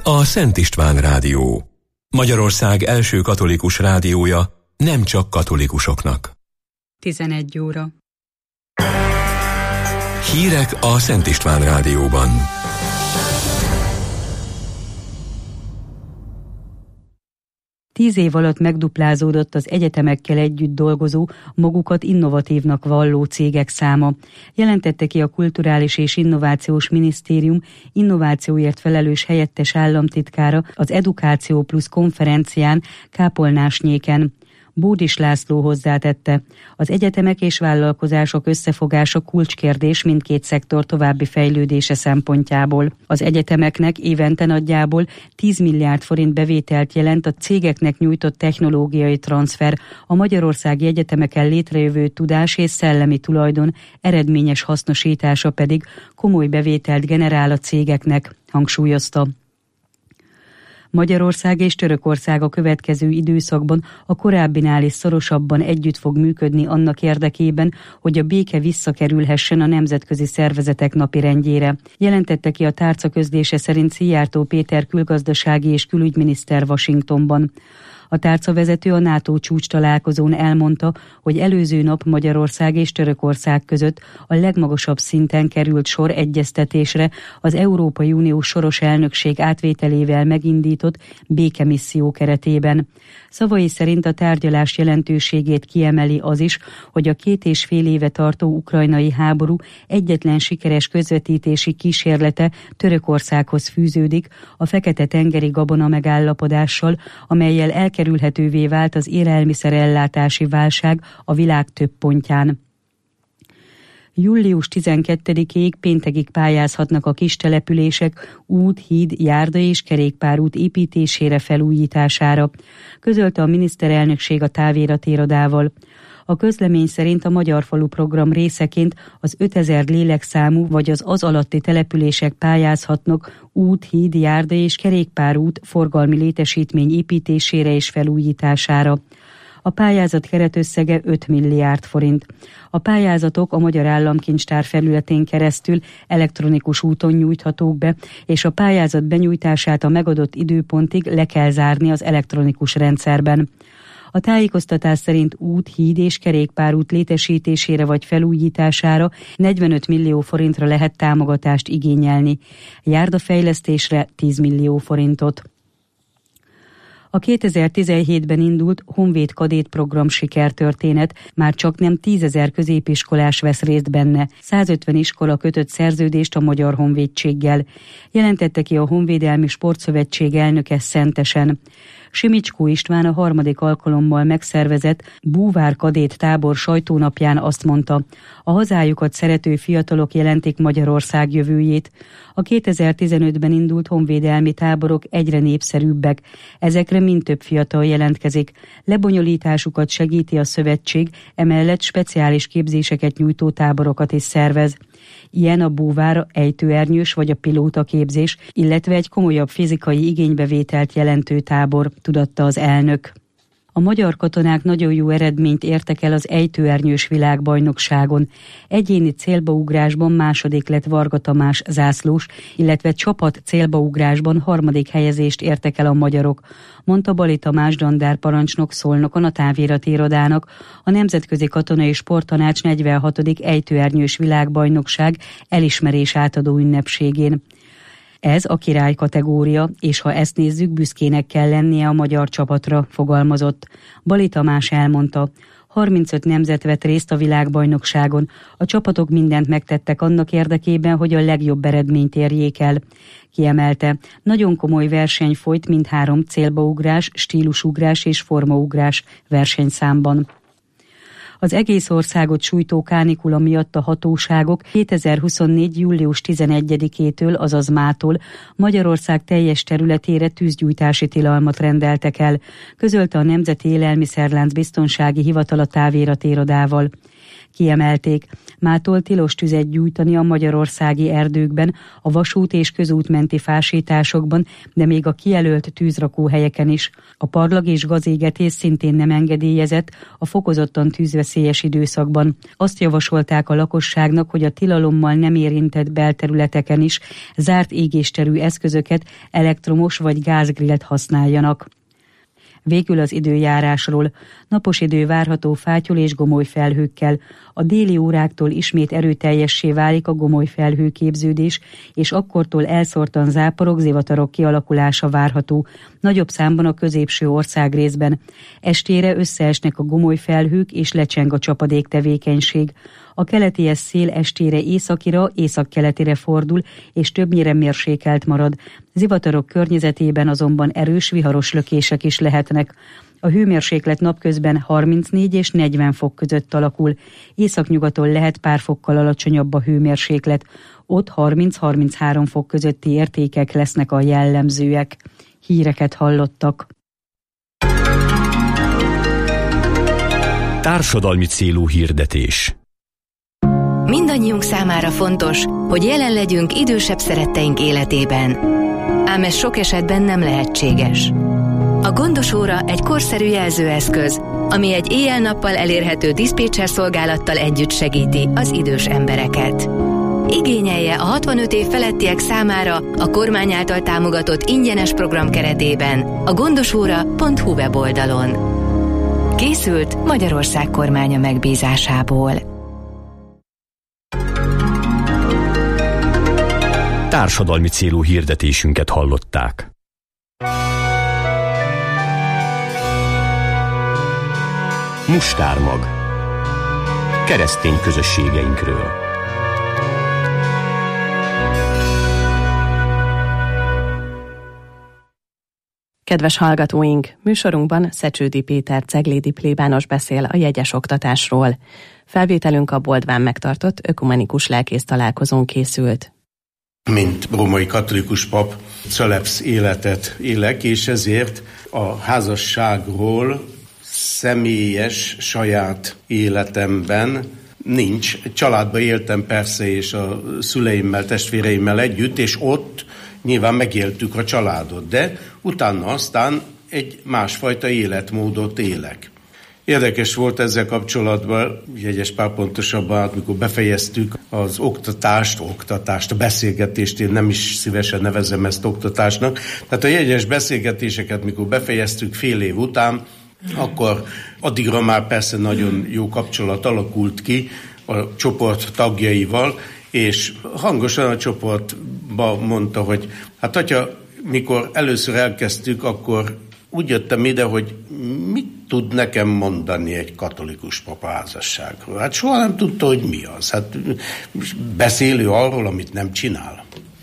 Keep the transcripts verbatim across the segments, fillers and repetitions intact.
a Szent István Rádió. Magyarország első katolikus rádiója, nem csak katolikusoknak. tizenegy óra. Hírek a Szent István Rádióban. Tíz év alatt megduplázódott az egyetemekkel együtt dolgozó, magukat innovatívnak valló cégek száma. Jelentette ki a Kulturális és Innovációs Minisztérium innovációért felelős helyettes államtitkára az Edukáció Plusz konferencián Kápolnásnyéken. Bódis László hozzátette, az egyetemek és vállalkozások összefogása kulcskérdés mindkét szektor további fejlődése szempontjából. Az egyetemeknek évente nagyjából tíz milliárd forint bevételt jelent a cégeknek nyújtott technológiai transfer, a magyarországi egyetemeken létrejövő tudás és szellemi tulajdon eredményes hasznosítása pedig komoly bevételt generál a cégeknek, hangsúlyozta. Magyarország és Törökország a következő időszakban a korábbinál is szorosabban együtt fog működni annak érdekében, hogy a béke visszakerülhessen a nemzetközi szervezetek napirendjére. Jelentette ki a tárca közlése szerint Szijjártó Péter külgazdasági és külügyminiszter Washingtonban. A tárcavezető a NATO csúcs találkozón elmondta, hogy előző nap Magyarország és Törökország között a legmagasabb szinten került sor egyeztetésre az Európai Unió soros elnökség átvételével megindított békemisszió keretében. Szavai szerint a tárgyalás jelentőségét kiemeli az is, hogy a két és fél éve tartó ukrajnai háború egyetlen sikeres közvetítési kísérlete Törökországhoz fűződik a Fekete-tengeri gabona megállapodással, amellyel elkerülhetővé vált az élelmiszerellátási válság a világ több pontján. július tizenkettedikéig péntekig pályázhatnak a kis települések út, híd, járda és kerékpárút építésére, felújítására, közölte a miniszterelnökség a táviratirodával. A közlemény szerint a Magyar Falu program részeként az ötezer lélekszámú vagy az az alatti települések pályázhatnak út, híd, járda és kerékpárút forgalmi létesítmény építésére és felújítására. A pályázat keretösszege öt milliárd forint. A pályázatok a Magyar Államkincstár felületén keresztül elektronikus úton nyújthatók be, és a pályázat benyújtását a megadott időpontig le kell zárni az elektronikus rendszerben. A tájékoztatás szerint út, híd és kerékpárút létesítésére vagy felújítására negyvenöt millió forintra lehet támogatást igényelni, járdafejlesztésre tíz millió forintot. A kétezer-tizenhétben indult Honvéd Kadét program sikertörténet, már csak nem tízezer középiskolás vesz részt benne, százötven iskola kötött szerződést a Magyar Honvédséggel, jelentette ki a Honvédelmi Sportszövetség elnöke Szentesen. Simicskó István a harmadik alkalommal megszervezett Búvár Kadét tábor sajtónapján azt mondta, a hazájukat szerető fiatalok jelentik Magyarország jövőjét. A kétezer-tizenötben indult honvédelmi táborok egyre népszerűbbek, ezekre mind több fiatal jelentkezik. Lebonyolításukat segíti a szövetség, emellett speciális képzéseket nyújtó táborokat is szervez. Ilyen a búvár, ejtőernyős vagy a pilóta képzés, illetve egy komolyabb fizikai igénybevételt jelentő tábor, tudatta az elnök. A magyar katonák nagyon jó eredményt értek el az ejtőernyős világbajnokságon. Egyéni célbaugrásban második lett Varga Tamás zászlós, illetve csapat célbaugrásban harmadik helyezést értek el a magyarok, mondta Bali Tamás dandárparancsnok Szolnokon a táviratirodának a Nemzetközi Katonai Sporttanács negyvenhatodik ejtőernyős világbajnokság elismerés átadó ünnepségén. Ez a király kategória, és ha ezt nézzük, büszkének kell lennie a magyar csapatra, fogalmazott. Bali Tamás elmondta, harmincöt nemzet vett részt a világbajnokságon, a csapatok mindent megtettek annak érdekében, hogy a legjobb eredményt érjék el. Kiemelte, nagyon komoly verseny folyt mindhárom célbaugrás, stílusugrás és formaugrás versenyszámban. Az egész országot sújtó kánikula miatt a hatóságok kétezer-huszonnégy. július tizenegyedikétől, azaz mától Magyarország teljes területére tűzgyújtási tilalmat rendeltek el, közölte a Nemzeti Élelmiszerlánc Biztonsági Hivatal a táviratirodával. Kiemelték, mától tilos tüzet gyújtani a magyarországi erdőkben, a vasút és közútmenti fásításokban, de még a kijelölt tűzrakóhelyeken is. A parlag és gazégetés szintén nem engedélyezett a fokozottan tűzveszélyes időszakban. Azt javasolták a lakosságnak, hogy a tilalommal nem érintett belterületeken is zárt égésterű eszközöket, elektromos vagy gázgrillt használjanak. Végül az időjárásról. Napos idő várható fátyol és gomoly felhőkkel. A déli óráktól ismét erőteljessé válik a gomoly felhőképződés, és akkortól elszórtan záporok, zivatarok kialakulása várható, nagyobb számban a középső országrészben. Estére összeesnek a gomoly felhők és lecseng a csapadék tevékenység. A keleties szél estére északira, északkeletire fordul, és többnyire mérsékelt marad. Zivatarok környezetében azonban erős viharos lökések is lehetnek. A hőmérséklet napközben harmincnégy és negyven fok között alakul. Északnyugaton lehet pár fokkal alacsonyabb a hőmérséklet. Ott harminc-harminchárom fok közötti értékek lesznek a jellemzőek. Híreket hallottak. Társadalmi célú hirdetés. Mindannyiunk számára fontos, hogy jelen legyünk idősebb szeretteink életében. Ám ez sok esetben nem lehetséges. A Gondos óra egy korszerű jelzőeszköz, ami egy éjjel-nappal elérhető diszpécser szolgálattal együtt segíti az idős embereket. Igényelje a hatvanöt év felettiek számára a kormány által támogatott ingyenes program keretében a gondosóra pont hu weboldalon. Készült Magyarország kormánya megbízásából. Társadalmi célú hirdetésünket hallották. Mustármag. Keresztény közösségeinkről. Kedves hallgatóink, műsorunkban Szecsődi Péter ceglédi plébános beszél a jegyes oktatásról. Felvételünk a Boldván megtartott ökumenikus lelkész találkozón készült. Mint római katolikus pap celebsz életet élek, és ezért a házasságról személyes, saját életemben nincs. Családban éltem persze, és a szüleimmel, testvéreimmel együtt, és ott nyilván megéltük a családot, de utána aztán egy másfajta életmódot élek. Érdekes volt ezzel kapcsolatban, jegyes Pál pontosabban, amikor befejeztük az oktatást, oktatást, a beszélgetést, én nem is szívesen nevezem ezt oktatásnak, tehát a jegyes beszélgetéseket, mikor befejeztük fél év után, akkor addigra már persze nagyon jó kapcsolat alakult ki a csoport tagjaival, és hangosan a csoportba mondta, hogy hát atya, mikor először elkezdtük, akkor úgy jöttem ide, hogy mit tud nekem mondani egy katolikus papa házasságról. Hát soha nem tudta, hogy mi az. Hát beszélő arról, amit nem csinál.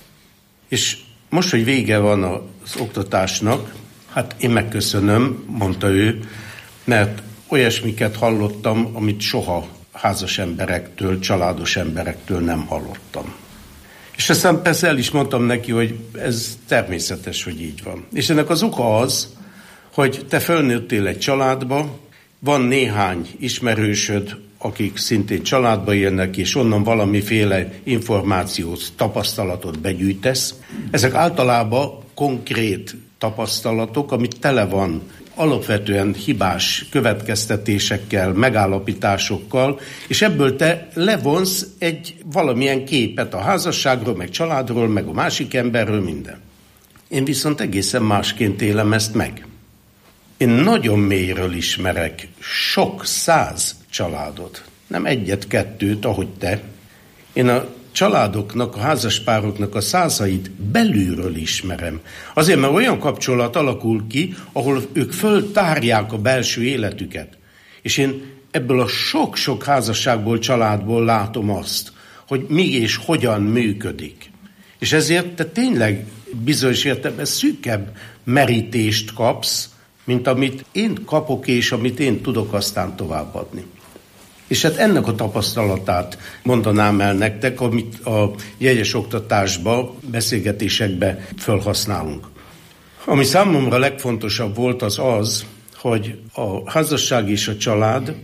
És most, hogy vége van az oktatásnak, hát én megköszönöm, mondta ő, mert olyasmiket hallottam, amit soha házas emberektől, családos emberektől nem hallottam. És aztán persze el is mondtam neki, hogy ez természetes, hogy így van. És ennek az oka az, hogy te fölnőttél egy családba, van néhány ismerősöd, akik szintén családba élnek, és onnan valamiféle információt, tapasztalatot begyűjtesz. Ezek általában konkrét tapasztalatok, amit tele van alapvetően hibás következtetésekkel, megállapításokkal, és ebből te levonsz egy valamilyen képet a házasságról, meg családról, meg a másik emberről, minden. Én viszont egészen másként élem ezt meg. Én nagyon mélyről ismerek sok száz családot, nem egyet-kettőt, ahogy te. Én a családoknak, a házaspároknak a százait belülről ismerem. Azért, mert olyan kapcsolat alakul ki, ahol ők föltárják a belső életüket. És én ebből a sok-sok házasságból, családból látom azt, hogy mi és hogyan működik. És ezért te tényleg bizonyos értelemben szűkebb merítést kapsz, mint amit én kapok, és amit én tudok aztán továbbadni. És hát ennek a tapasztalatát mondanám el nektek, amit a jegyes oktatásba, beszélgetésekbe felhasználunk. Ami számomra legfontosabb volt az az, hogy a házasság és a család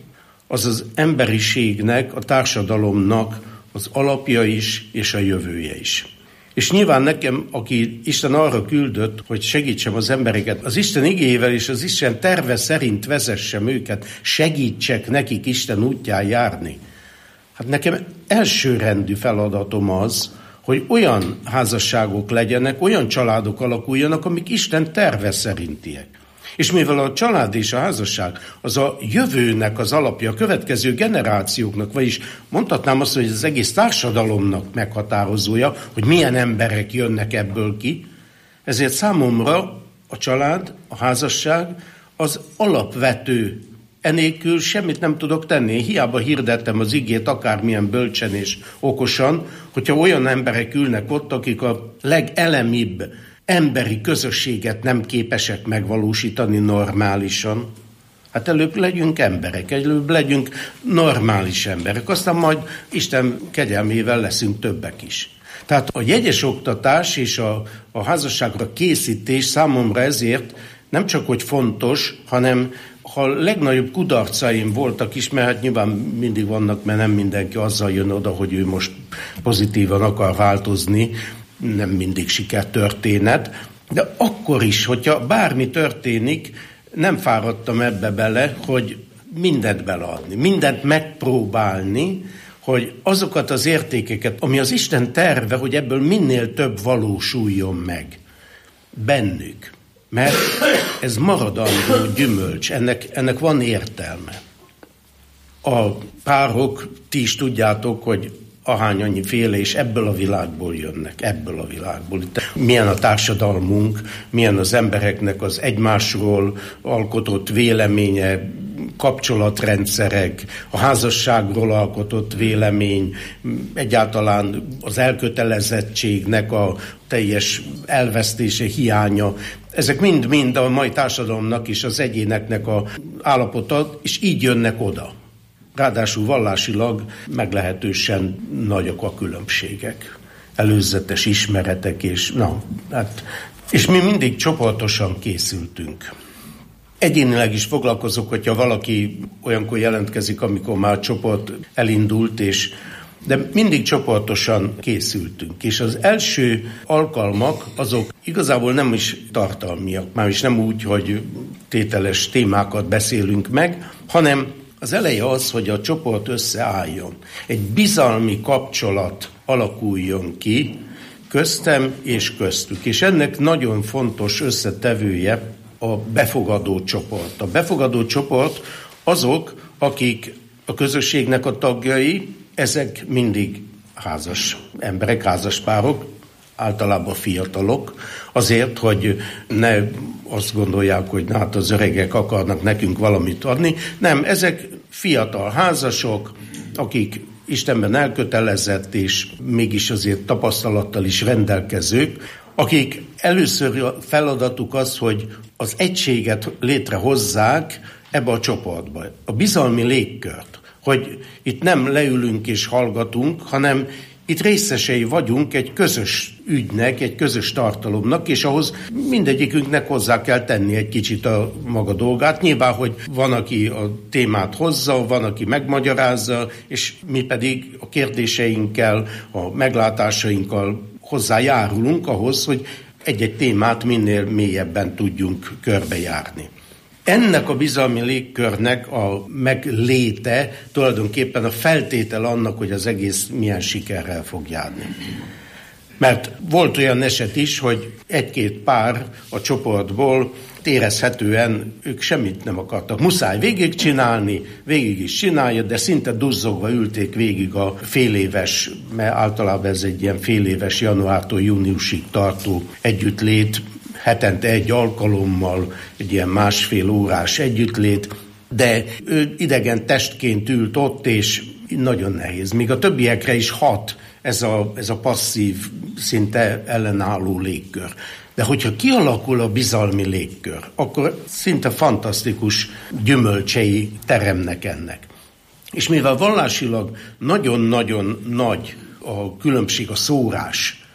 az az emberiségnek, a társadalomnak az alapja is, és a jövője is. És nyilván nekem, aki Isten arra küldött, hogy segítsem az embereket, az Isten igéjével és az Isten terve szerint vezessem őket, segítsek nekik Isten útján járni. Hát nekem elsőrendű feladatom az, hogy olyan házasságok legyenek, olyan családok alakuljanak, amik Isten terve szerintiek. És mivel a család és a házasság az a jövőnek az alapja, a következő generációknak, vagyis mondhatnám azt, hogy az egész társadalomnak meghatározója, hogy milyen emberek jönnek ebből ki, ezért számomra a család, a házasság az alapvető. Enélkül semmit nem tudok tenni. Hiába hirdettem az igét akármilyen bölcsen és okosan, hogyha olyan emberek ülnek ott, akik a legelemibb emberi közösséget nem képesek megvalósítani normálisan. Hát előbb legyünk emberek, előbb legyünk normális emberek, aztán majd Isten kegyelmével leszünk többek is. Tehát a jegyes oktatás és a, a házasságra készítés számomra ezért nem csak hogy fontos, hanem ha a legnagyobb kudarcaim voltak is, mert hát nyilván mindig vannak, mert nem mindenki azzal jön oda, hogy ő most pozitívan akar változni, nem mindig sikertörténet, de akkor is, hogyha bármi történik, nem fáradtam ebbe bele, hogy mindent beleadni, mindent megpróbálni, hogy azokat az értékeket, ami az Isten terve, hogy ebből minél több valósuljon meg bennük. Mert ez maradandó gyümölcs, ennek, ennek van értelme. A párok, ti is tudjátok, hogy ahány annyi féle, és ebből a világból jönnek, ebből a világból. Milyen a társadalmunk, milyen az embereknek az egymásról alkotott véleménye, kapcsolatrendszerek, a házasságról alkotott vélemény, egyáltalán az elkötelezettségnek a teljes elvesztése, hiánya. Ezek mind-mind a mai társadalomnak és az egyéneknek a állapota, és így jönnek oda. Ráadásul vallásilag meglehetősen nagyok a különbségek. Előzetes ismeretek, és na, hát, és mi mindig csoportosan készültünk. Egyénileg is foglalkozok, hogyha valaki olyankor jelentkezik, amikor már a csoport elindult, és de mindig csoportosan készültünk. És az első alkalmak azok igazából nem is tartalmiak, már is nem úgy, hogy tételes témákat beszélünk meg, hanem az eleje az, hogy a csoport összeálljon. Egy bizalmi kapcsolat alakuljon ki köztem és köztük. És ennek nagyon fontos összetevője a befogadó csoport. A befogadó csoport azok, akik a közösségnek a tagjai, ezek mindig házas emberek, házas párok, általában fiatalok, azért, hogy ne azt gondolják, hogy na, hát az öregek akarnak nekünk valamit adni. Nem, ezek fiatal házasok, akik Istenben elkötelezett, és mégis azért tapasztalattal is rendelkezők, akik először a feladatuk az, hogy az egységet létrehozzák ebbe a csoportba, a bizalmi légkört, hogy itt nem leülünk és hallgatunk, hanem itt részesei vagyunk egy közös ügynek, egy közös tartalomnak, és ahhoz mindegyikünknek hozzá kell tenni egy kicsit a maga dolgát. Nyilván, hogy van, aki a témát hozza, van, aki megmagyarázza, és mi pedig a kérdéseinkkel, a meglátásainkkal hozzájárulunk ahhoz, hogy egy-egy témát minél mélyebben tudjunk körbejárni. Ennek a bizalmi légkörnek a megléte tulajdonképpen a feltétel annak, hogy az egész milyen sikerrel fog járni. Mert volt olyan eset is, hogy egy-két pár a csoportból érezhetően ők semmit nem akartak. Muszáj végigcsinálni, végig is csinálja, de szinte duzzogva ülték végig a féléves, mert általában ez egy ilyen féléves januártól júniusig tartó együttlét, hetente egy alkalommal, egy ilyen másfél órás együttlét, de ő idegen testként ült ott, és nagyon nehéz. Míg a többiekre is hat ez a, ez a passzív, szinte ellenálló légkör. De hogyha kialakul a bizalmi légkör, akkor szinte fantasztikus gyümölcsei teremnek ennek. És mivel vallásilag nagyon-nagyon nagy a különbség, a szórás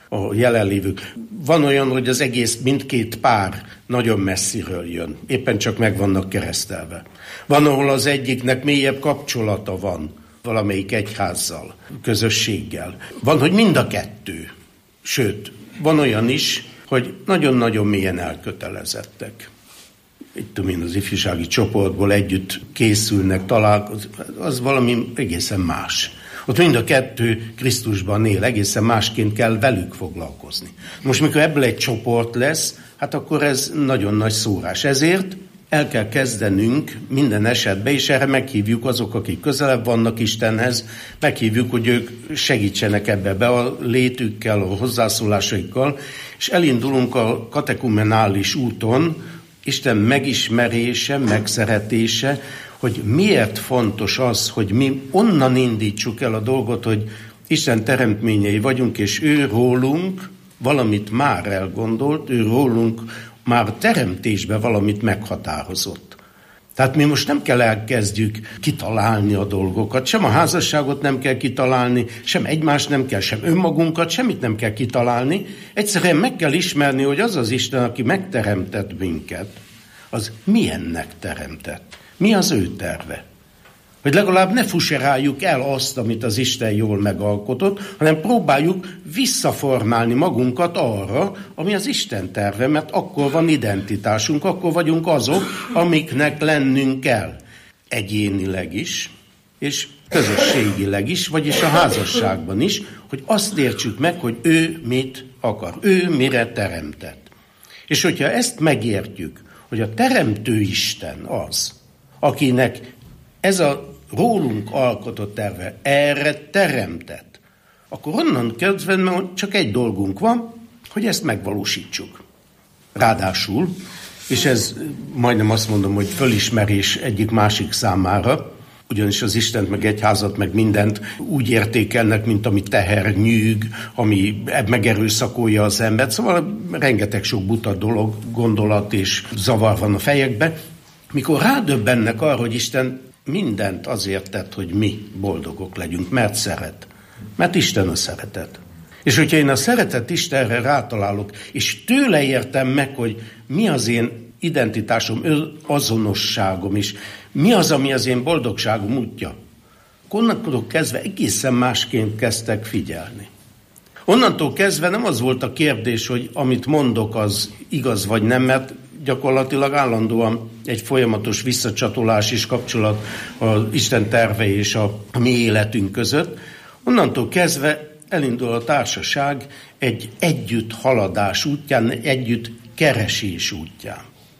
a jelenlévők. Van olyan, hogy az egész mindkét pár nagyon messziről jön. Éppen csak meg vannak keresztelve. Van, ahol az egyiknek mélyebb kapcsolata van valamelyik egyházzal, közösséggel. Van, hogy mind a kettő. Sőt, van olyan is, hogy nagyon-nagyon mélyen elkötelezettek. Itt tudom én, az ifjúsági csoportból együtt készülnek, találkozni, az valami egészen más. Ott mind a kettő Krisztusban él, egészen másként kell velük foglalkozni. Most, mikor ebből egy csoport lesz, hát akkor ez nagyon nagy szórás. Ezért el kell kezdenünk minden esetben, és erre meghívjuk azok, akik közelebb vannak Istenhez, meghívjuk, hogy ők segítsenek ebbe be a létükkel, a hozzászólásaikkal, és elindulunk a katekumenális úton, Isten megismerése, megszeretése, hogy miért fontos az, hogy mi onnan indítsuk el a dolgot, hogy Isten teremtményei vagyunk, és ő rólunk valamit már elgondolt, ő rólunk már a teremtésben valamit meghatározott. Tehát mi most nem kell elkezdjük kitalálni a dolgokat, sem a házasságot nem kell kitalálni, sem egymást nem kell, sem önmagunkat, semmit nem kell kitalálni. Egyszerűen meg kell ismerni, hogy az az Isten, aki megteremtett minket, az milyennek teremtett. Mi az ő terve? Hogy legalább ne fuseráljuk el azt, amit az Isten jól megalkotott, hanem próbáljuk visszaformálni magunkat arra, ami az Isten terve, mert akkor van identitásunk, akkor vagyunk azok, amiknek lennünk kell. Egyénileg is, és közösségileg is, vagyis a házasságban is, hogy azt értsük meg, hogy ő mit akar, ő mire teremtett. És hogyha ezt megértjük, hogy a teremtő Isten az, akinek ez a rólunk alkotott terve erre teremtett, akkor onnan kezdve csak egy dolgunk van, hogy ezt megvalósítsuk. Ráadásul, és ez majdnem azt mondom, hogy fölismerés egyik másik számára, ugyanis az Istent, meg egyházat, meg mindent úgy értékelnek, mint ami teher, nyűg, ami megerőszakolja az embert. Szóval rengeteg sok buta dolog, gondolat és zavar van a fejekbe. Mikor rádöbbennek arra, hogy Isten mindent azért tett, hogy mi boldogok legyünk, mert szeret. Mert Isten a szeretet. És hogyha én a szeretet Istenre rátalálok, és tőle értem meg, hogy mi az én identitásom, azonosságom is, mi az, ami az én boldogságom útja, onnantól kezdve egészen másként kezdtek figyelni. Onnantól kezdve nem az volt a kérdés, hogy amit mondok, az igaz vagy nem, mert gyakorlatilag állandóan egy folyamatos visszacsatolás és kapcsolat az Isten terve és a mi életünk között. Onnantól kezdve elindul a társaság egy együtt haladás útján, együtt keresés útján.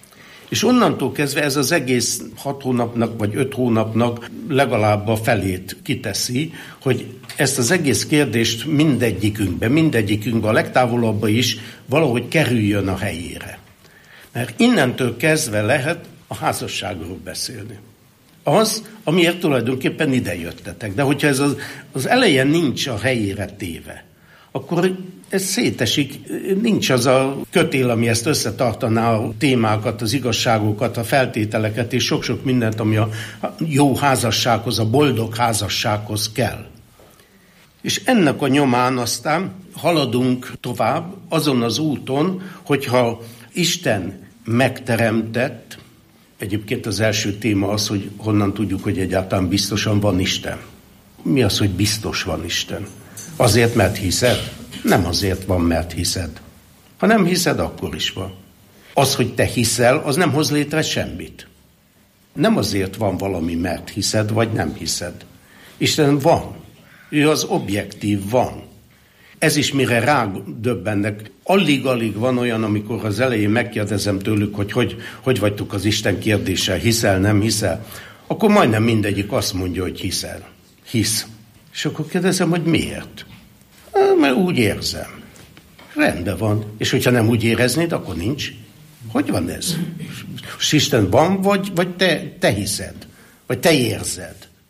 És onnantól kezdve ez az egész hat hónapnak vagy öt hónapnak legalább a felét kiteszi, hogy ezt az egész kérdést mindegyikünkbe, mindegyikünkbe, a legtávolabbba is valahogy kerüljön a helyére. Mert innentől kezdve lehet a házasságról beszélni. Az, amiért tulajdonképpen ide jöttetek. De hogyha ez az, az elején nincs a helyére téve, akkor ez szétesik, nincs az a kötél, ami ezt összetartaná a témákat, az igazságokat, a feltételeket és sok-sok mindent, ami a jó házassághoz, a boldog házassághoz kell. És ennek a nyomán aztán haladunk tovább azon az úton, hogyha Isten megteremtett, egyébként az első téma az, hogy honnan tudjuk, hogy egyáltalán biztosan van Isten. Mi az, hogy biztos van Isten? Azért, mert hiszed? Nem azért van, mert hiszed. Ha nem hiszed, akkor is van. Az, hogy te hiszel, az nem hoz létre semmit. Nem azért van valami, mert hiszed, vagy nem hiszed. Isten van. Ő az objektív, van. Ez is mire rádöbbennek. Alig-alig van olyan, amikor az elején megkérdezem tőlük, hogy hogy, hogy vagytok az Isten kérdéssel, hiszel, nem hiszel. Akkor majdnem mindegyik azt mondja, hogy hiszel. Hisz. És akkor kérdezem, hogy miért? Mert úgy érzem. Rendben van. És hogyha nem úgy éreznéd, akkor nincs. Hogy van ez? És Isten van, vagy, vagy te, te hiszed? Vagy te érzed?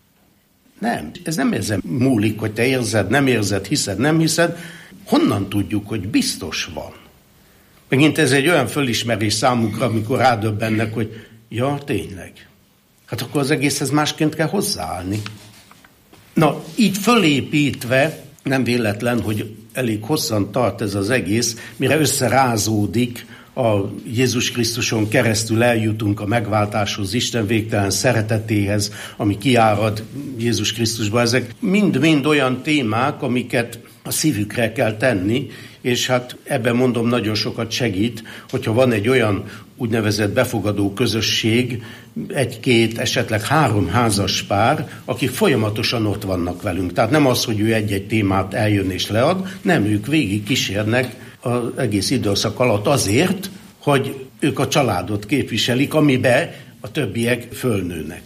Nem. Ez nem ezen múlik, hogy te érzed, nem érzed, hiszed, nem hiszed. Honnan tudjuk, hogy biztos van? Megint ez egy olyan fölismerés számunkra, amikor rádöbbennek, hogy ja, tényleg. Hát akkor az egészhez másként kell hozzáállni. Na, így fölépítve, nem véletlen, hogy elég hosszan tart ez az egész, mire összerázódik a Jézus Krisztuson keresztül eljutunk a megváltáshoz, Isten végtelen szeretetéhez, ami kiárad Jézus Krisztusba. Ezek mind-mind olyan témák, amiket a szívükre kell tenni, és hát ebben mondom nagyon sokat segít, hogyha van egy olyan úgynevezett befogadó közösség, egy-két, esetleg három házas pár, akik folyamatosan ott vannak velünk. Tehát nem az, hogy ő egy-egy témát eljön és lead, nem, ők végig kísérnek az egész időszak alatt azért, hogy ők a családot képviselik, amiben a többiek fölnőnek.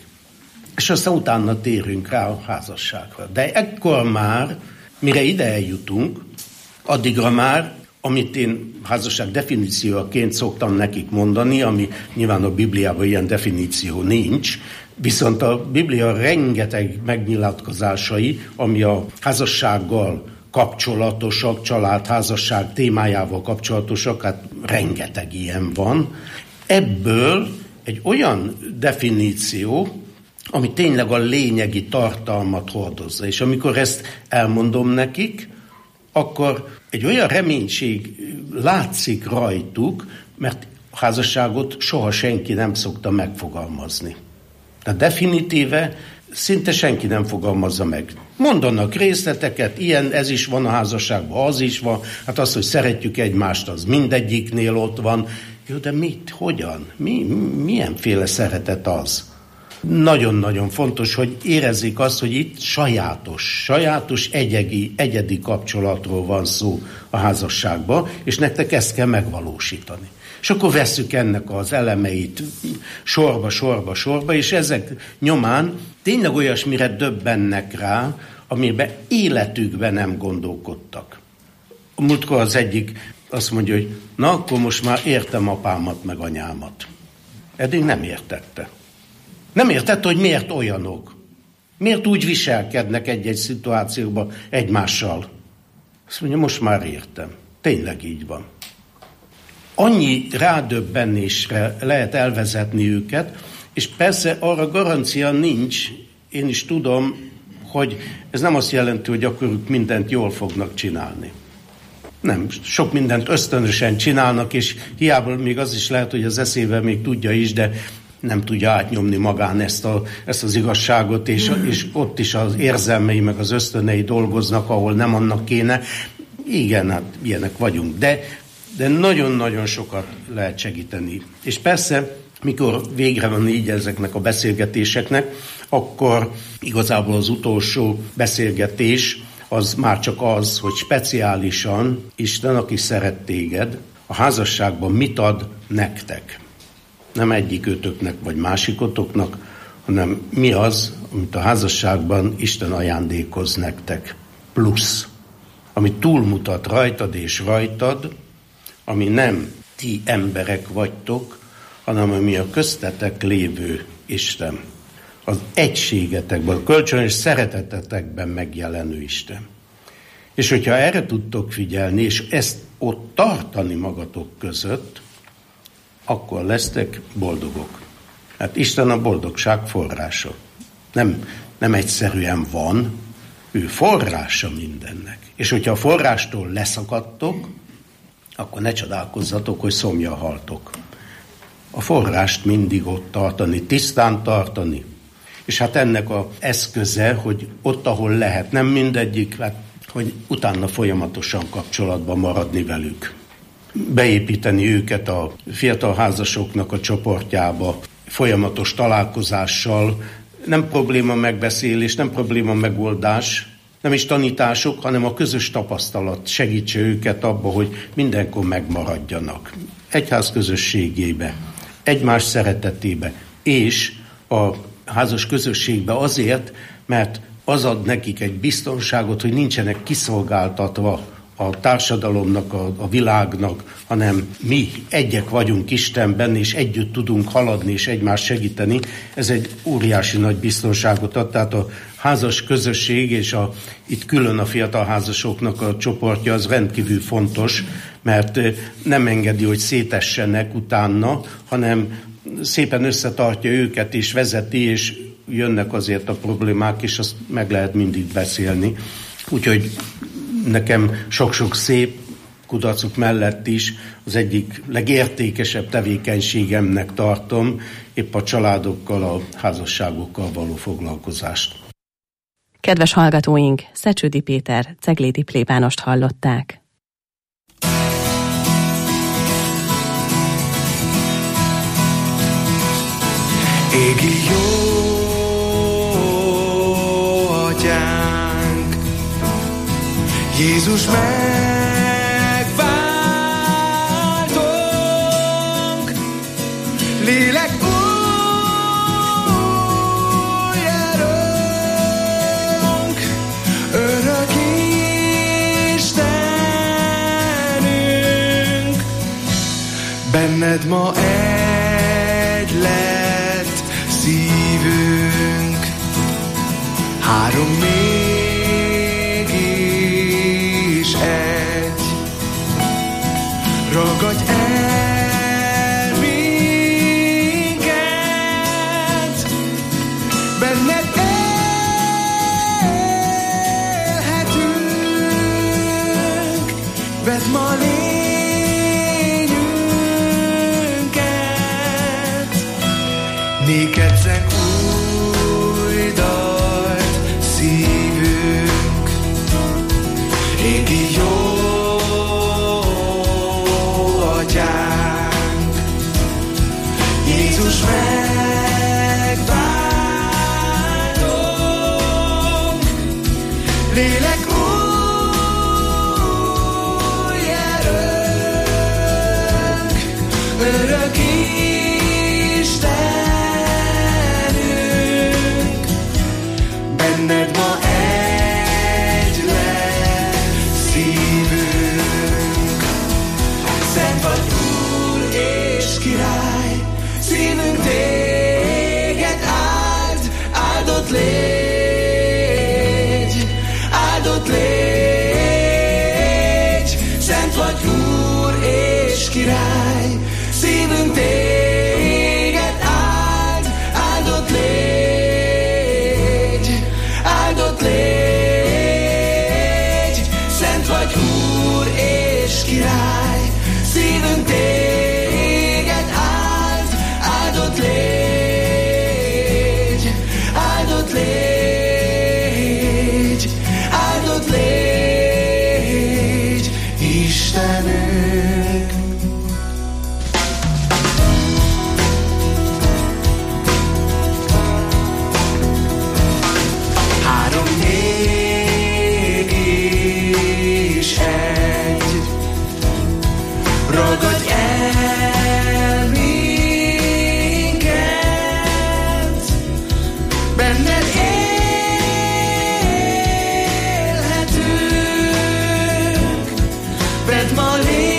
És aztán utána térünk rá a házasságra. De ekkor már, mire ide eljutunk, addigra már, amit én házasság definícióként szoktam nekik mondani, ami nyilván a Bibliában ilyen definíció nincs, viszont a Biblia rengeteg megnyilatkozásai, ami a házassággal kapcsolatosak, családházasság témájával kapcsolatosak, hát rengeteg ilyen van. Ebből egy olyan definíció, ami tényleg a lényegi tartalmat hordozza. És amikor ezt elmondom nekik, akkor egy olyan reménység látszik rajtuk, mert a házasságot soha senki nem szokta megfogalmazni. Tehát definitíve szinte senki nem fogalmazza meg. Mondanak részleteket, ilyen, ez is van a házasságban, az is van, hát az, hogy szeretjük egymást, az mindegyiknél ott van. Jó, de mit, hogyan? Mi, milyenféle szeretet az? Nagyon-nagyon fontos, hogy érezzék azt, hogy itt sajátos, sajátos egyedi, egyedi kapcsolatról van szó a házasságban, és nektek ezt kell megvalósítani. És akkor vesszük ennek az elemeit sorba, sorba, sorba, és ezek nyomán tényleg olyasmire döbbennek rá, amiben életükben nem gondolkodtak. Múltkor az egyik azt mondja, hogy na, akkor most már értem apámat meg anyámat. Eddig nem értette. Nem értette, hogy miért olyanok. Miért úgy viselkednek egy-egy szituációban egymással. Azt mondja, most már értem. Tényleg így van. Annyi rádöbbenésre lehet elvezetni őket, és persze arra garancia nincs, én is tudom, hogy ez nem azt jelenti, hogy akkor ők mindent jól fognak csinálni. Nem, sok mindent ösztönösen csinálnak, és hiába még az is lehet, hogy az eszébe még tudja is, de nem tudja átnyomni magán ezt, a, ezt az igazságot, és, és ott is az érzelmei meg az ösztönei dolgoznak, ahol nem annak kéne. Igen, hát ilyenek vagyunk, de, de nagyon-nagyon sokat lehet segíteni. És persze, mikor végre van így ezeknek a beszélgetéseknek, akkor igazából az utolsó beszélgetés az már csak az, hogy speciálisan Isten, aki szeret téged, a házasságban mit ad nektek. Nem egyikőtöknek vagy másikotoknak, hanem mi az, amit a házasságban Isten ajándékoz nektek. Plusz, ami túlmutat rajtad és rajtad, ami nem ti emberek vagytok, hanem ami a köztetek lévő Isten. Az egységetekben, a kölcsönös szeretetetekben megjelenő Isten. És hogyha erre tudtok figyelni, és ezt ott tartani magatok között, akkor lesztek boldogok. Hát Isten a boldogság forrása. Nem, nem egyszerűen van, ő forrása mindennek. És hogyha a forrástól leszakadtok, akkor ne csodálkozzatok, hogy szomjan haltok. A forrást mindig ott tartani, tisztán tartani. És hát ennek az eszköze, hogy ott, ahol lehet, nem mindegyik, hát, hogy utána folyamatosan kapcsolatban maradni velük. Beépíteni őket a fiatal házasoknak a csoportjába, folyamatos találkozással, nem probléma megbeszélés, nem probléma megoldás, nem is tanítások, hanem a közös tapasztalat segítse őket abba, hogy mindenkor megmaradjanak. Egyház közösségébe, egymás szeretetébe, és a házas közösségbe azért, mert az ad nekik egy biztonságot, hogy nincsenek kiszolgáltatva a társadalomnak, a, a világnak, hanem mi egyek vagyunk Istenben, és együtt tudunk haladni, és egymást segíteni. Ez egy óriási nagy biztonságot ad, tehát a házas közösség, és a, itt külön a fiatal házasoknak a csoportja, az rendkívül fontos, mert nem engedi, hogy szétessenek utána, hanem szépen összetartja őket, és vezeti, és jönnek azért a problémák, és azt meg lehet mindig beszélni. Úgyhogy nekem sok-sok szép kudarcuk mellett is az egyik legértékesebb tevékenységemnek tartom épp a családokkal, a házasságokkal való foglalkozást. Kedves hallgatóink, Szecsődi Péter ceglédi plébánost hallották. Égi jó atyánk, Jézus megváltunk, lélek új erőnk, örök Istenünk, benned ma egy lett szívünk, három mégis egy, ragadj el minket, benned élhetünk, vedd ma lényünket, néked zeng új dalt szívünk, égi jó atyánk, Jézus megváltunk, lélek új erőnk, örök Istenünk, benned ma egy lett szívünk, szent vagy Úr és Király, szívünk téged áld, áldott légy, áldott légy, szent vagy Úr és Király, szívünk téged áld, áldott légy, áldott légy, szent vagy Úr és Király, szívünk téged áld, áldott légy, áldott légy, áldott légy, Istenünk. Három mégis egy, ragadj el minket, benned élhetünk, vedd ma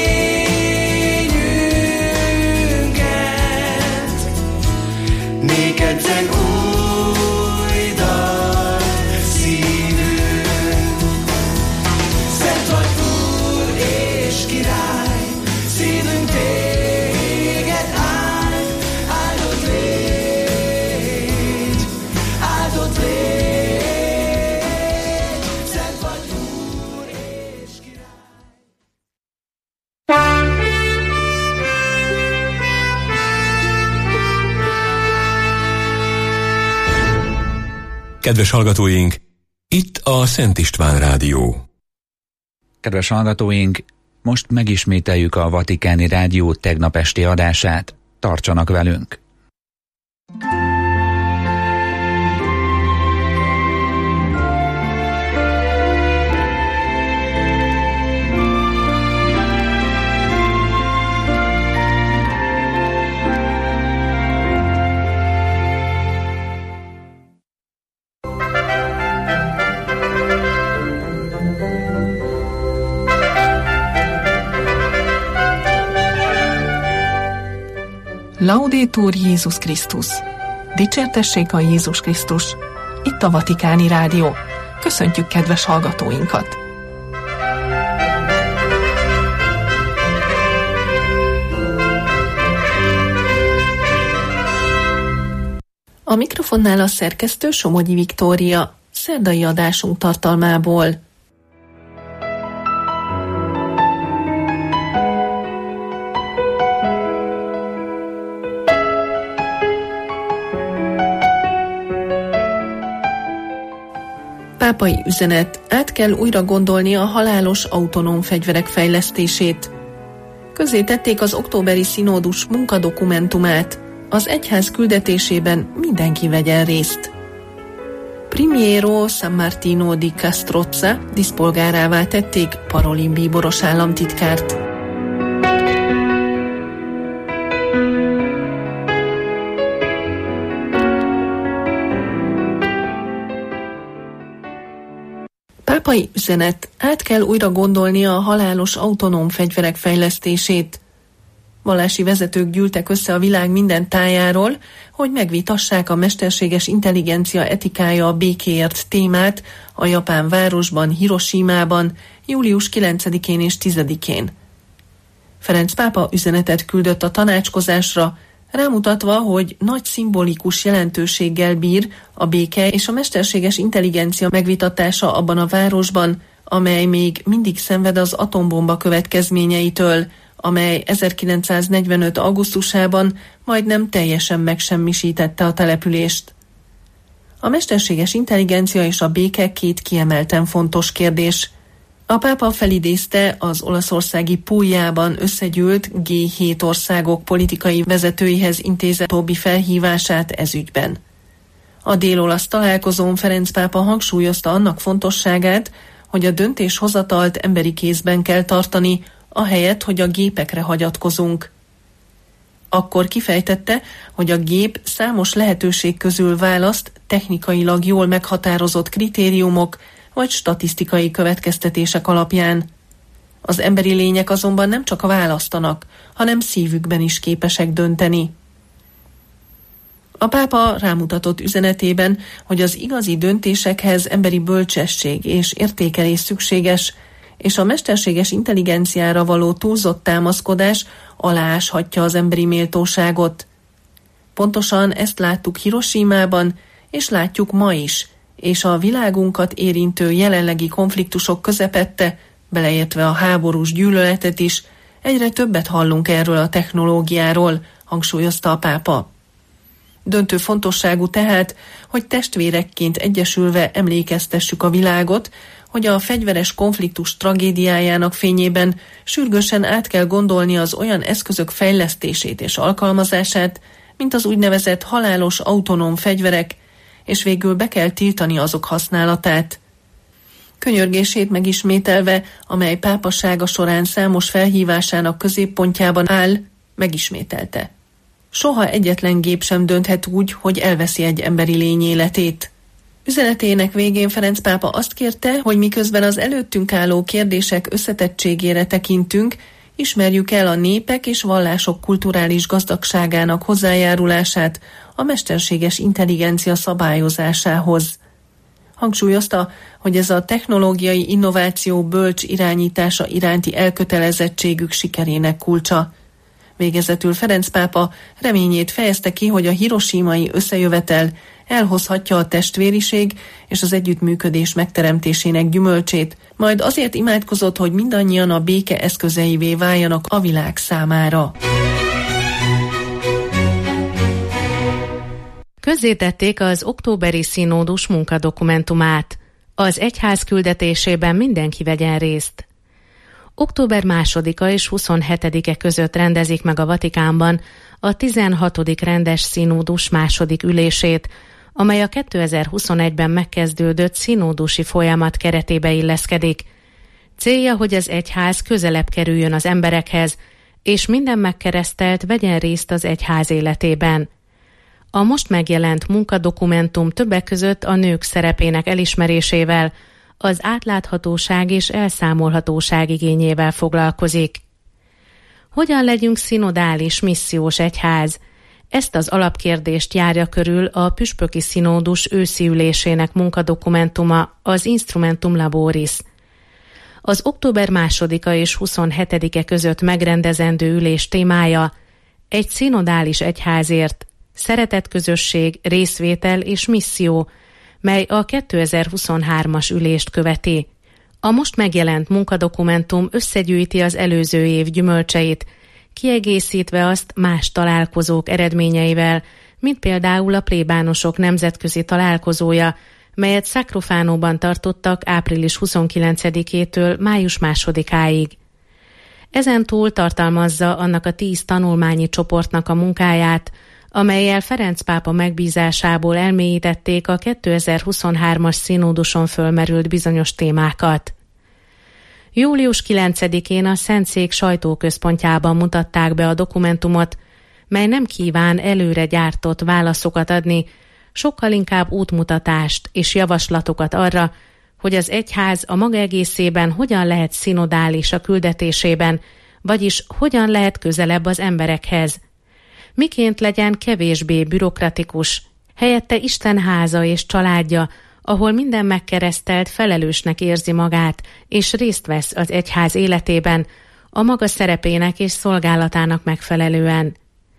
lényünket, néked zeng új dalt szívünk, szent vagy Úr és Király, szívünk téged áld, áldott légy, áldott légy, szent vagy Úr és Király. Kedves hallgatóink, itt a Szent István Rádió. Kedves hallgatóink, most megismételjük a Vatikáni Rádió tegnap esti adását. Tartsanak velünk! Laudetur Jézus Krisztus! Dicsértessék a Jézus Krisztus! Itt a Vatikáni Rádió. Köszöntjük kedves hallgatóinkat! A mikrofonnál a szerkesztő Somogyi Viktória. Szerdai adásunk tartalmából. Pápai üzenet: át kell újra gondolni a halálos autonóm fegyverek fejlesztését. Közzétették az októberi színódus munkadokumentumát. Az egyház küldetésében mindenki vegyen részt. Primiero San Martino di Castrozza díszpolgárává tették Parolin bíboros államtitkárt. Pápai üzenet: át kell újra gondolni a halálos autonóm fegyverek fejlesztését. Vallási vezetők gyűltek össze a világ minden tájáról, hogy megvitassák a mesterséges intelligencia etikája a békéért témát a japán városban, Hiroshimában, július kilencedikén és tizedikén. Ferenc pápa üzenetet küldött a tanácskozásra, rámutatva, hogy nagy szimbolikus jelentőséggel bír a béke és a mesterséges intelligencia megvitatása abban a városban, amely még mindig szenved az atombomba következményeitől, amely ezerkilencszáznegyvenöt. augusztusában majdnem teljesen megsemmisítette a települést. A mesterséges intelligencia és a béke két kiemelten fontos kérdés. A pápa felidézte az olaszországi Puljában összegyűlt gé hét országok politikai vezetőihez intézett utóbbi felhívását ez ügyben. A dél-olasz találkozón Ferenc pápa hangsúlyozta annak fontosságát, hogy a döntéshozatalt emberi kézben kell tartani, ahelyett, hogy a gépekre hagyatkozunk. Akkor kifejtette, hogy a gép számos lehetőség közül választ technikailag jól meghatározott kritériumok vagy statisztikai következtetések alapján. Az emberi lények azonban nem csak választanak, hanem szívükben is képesek dönteni. A pápa rámutatott üzenetében, hogy az igazi döntésekhez emberi bölcsesség és értékelés szükséges, és a mesterséges intelligenciára való túlzott támaszkodás alááshatja az emberi méltóságot. Pontosan ezt láttuk Hiroshimában, és látjuk ma is, és a világunkat érintő jelenlegi konfliktusok közepette, beleértve a háborús gyűlöletet is, egyre többet hallunk erről a technológiáról, hangsúlyozta a pápa. Döntő fontosságú tehát, hogy testvérekként egyesülve emlékeztessük a világot, hogy a fegyveres konfliktus tragédiájának fényében sürgősen át kell gondolni az olyan eszközök fejlesztését és alkalmazását, mint az úgynevezett halálos autonóm fegyverek, és végül be kell tiltani azok használatát. Könyörgését megismételve, amely pápasága során számos felhívásának középpontjában áll, megismételte: soha egyetlen gép sem dönthet úgy, hogy elveszi egy emberi lény életét. Üzenetének végén Ferenc pápa azt kérte, hogy miközben az előttünk álló kérdések összetettségére tekintünk, ismerjük el a népek és vallások kulturális gazdagságának hozzájárulását a mesterséges intelligencia szabályozásához. Hangsúlyozta, hogy ez a technológiai innováció bölcs irányítása iránti elkötelezettségük sikerének kulcsa. Végezetül Ferenc pápa reményét fejezte ki, hogy a hiroshimai összejövetel elhozhatja a testvériség és az együttműködés megteremtésének gyümölcsét, majd azért imádkozott, hogy mindannyian a béke eszközeivé váljanak a világ számára. Közzétették az októberi színódus munkadokumentumát. Az egyház küldetésében mindenki vegyen részt. Október másodika és huszonhetedike között rendezik meg a Vatikánban a tizenhatodik rendes színódus második ülését, amely a kétezer-huszonegyben megkezdődött színódusi folyamat keretébe illeszkedik. Célja, hogy az egyház közelebb kerüljön az emberekhez, és minden megkeresztelt vegyen részt az egyház életében. A most megjelent munkadokumentum többek között a nők szerepének elismerésével, az átláthatóság és elszámolhatóság igényével foglalkozik. Hogyan legyünk szinodális, missziós egyház? Ezt az alapkérdést járja körül a püspöki színódus őszi ülésének munkadokumentuma, az Instrumentum Laboris. Az október másodika és huszonhetedike között megrendezendő ülés témája egy szinodális egyházért, szeretetközösség, részvétel és misszió, mely a kétezer-huszonhármas ülést követi. A most megjelent munkadokumentum összegyűjti az előző év gyümölcseit, kiegészítve azt más találkozók eredményeivel, mint például a plébánosok nemzetközi találkozója, melyet Sacrofánóban tartottak április huszonkilencedikétől május másodikáig. Ezentúl tartalmazza annak a tíz tanulmányi csoportnak a munkáját, amellyel Ferenc pápa megbízásából elmélyítették a kétezer-huszonhármas színóduson fölmerült bizonyos témákat. július kilencedikén a Szentszék sajtóközpontjában mutatták be a dokumentumot, mely nem kíván előre gyártott válaszokat adni, sokkal inkább útmutatást és javaslatokat arra, hogy az egyház a maga egészében hogyan lehet szinodális a küldetésében, vagyis hogyan lehet közelebb az emberekhez. Miként legyen kevésbé bürokratikus, helyette Isten háza és családja, ahol minden megkeresztelt felelősnek érzi magát, és részt vesz az egyház életében, a maga szerepének és szolgálatának megfelelően.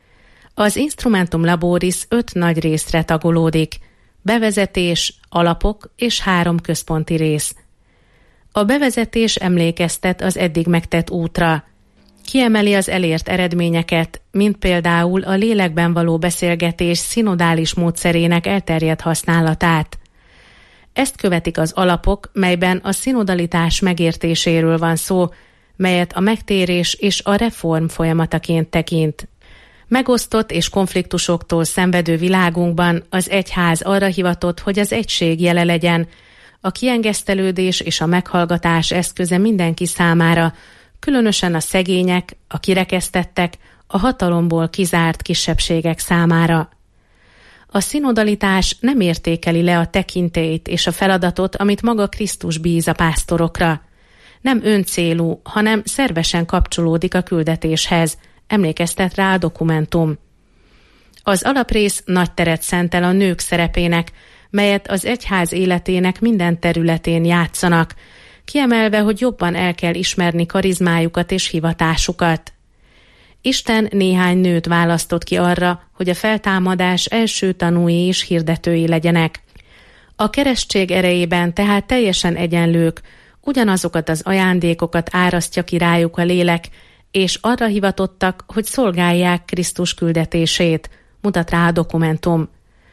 Az Instrumentum Laboris öt nagy részre tagolódik: bevezetés, alapok és három központi rész. A bevezetés emlékeztet az eddig megtett útra. Kiemeli az elért eredményeket, mint például a lélekben való beszélgetés szinodális módszerének elterjedt használatát. Ezt követik az alapok, melyben a szinodalitás megértéséről van szó, melyet a megtérés és a reform folyamataként tekint. Megosztott és konfliktusoktól szenvedő világunkban az egyház arra hivatott, hogy az egység jele legyen, a kiengesztelődés és a meghallgatás eszköze mindenki számára, különösen a szegények, a kirekesztettek, a hatalomból kizárt kisebbségek számára. A szinodalitás nem értékeli le a tekintélyt és a feladatot, amit maga Krisztus bíz a pásztorokra. Nem öncélú, hanem szervesen kapcsolódik a küldetéshez, emlékeztet rá a dokumentum. Az alaprész nagy teret szentel a nők szerepének, melyet az egyház életének minden területén játszanak, kiemelve, hogy jobban el kell ismerni karizmájukat és hivatásukat. Isten néhány nőt választott ki arra, hogy a feltámadás első tanúi és hirdetői legyenek. A keresztség erejében tehát teljesen egyenlők, ugyanazokat az ajándékokat árasztja ki rájuk a lélek, és arra hivatottak, hogy szolgálják Krisztus küldetését, mutat rá a dokumentum.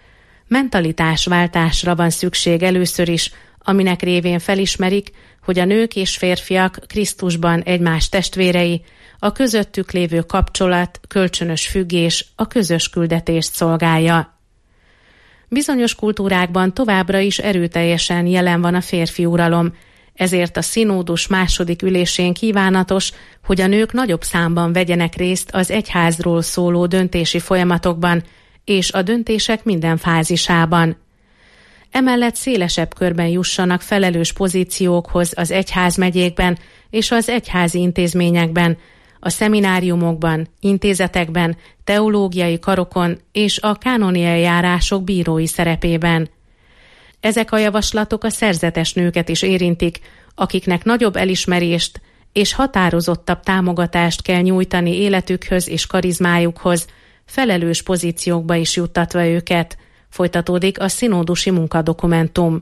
Mentalitásváltásra van szükség először is, aminek révén felismerik, hogy a nők és férfiak Krisztusban egymás testvérei, a közöttük lévő kapcsolat, kölcsönös függés a közös küldetést szolgálja. Bizonyos kultúrákban továbbra is erőteljesen jelen van a férfi uralom, ezért a színódus második ülésén kívánatos, hogy a nők nagyobb számban vegyenek részt az egyházról szóló döntési folyamatokban és a döntések minden fázisában. Emellett szélesebb körben jussanak felelős pozíciókhoz az egyházmegyékben és az egyházi intézményekben, a szemináriumokban, intézetekben, teológiai karokon és a kánoniai járások bírói szerepében. Ezek a javaslatok a szerzetes nőket is érintik, akiknek nagyobb elismerést és határozottabb támogatást kell nyújtani életükhöz és karizmájukhoz, felelős pozíciókba is juttatva őket, folytatódik a szinódusi munkadokumentum.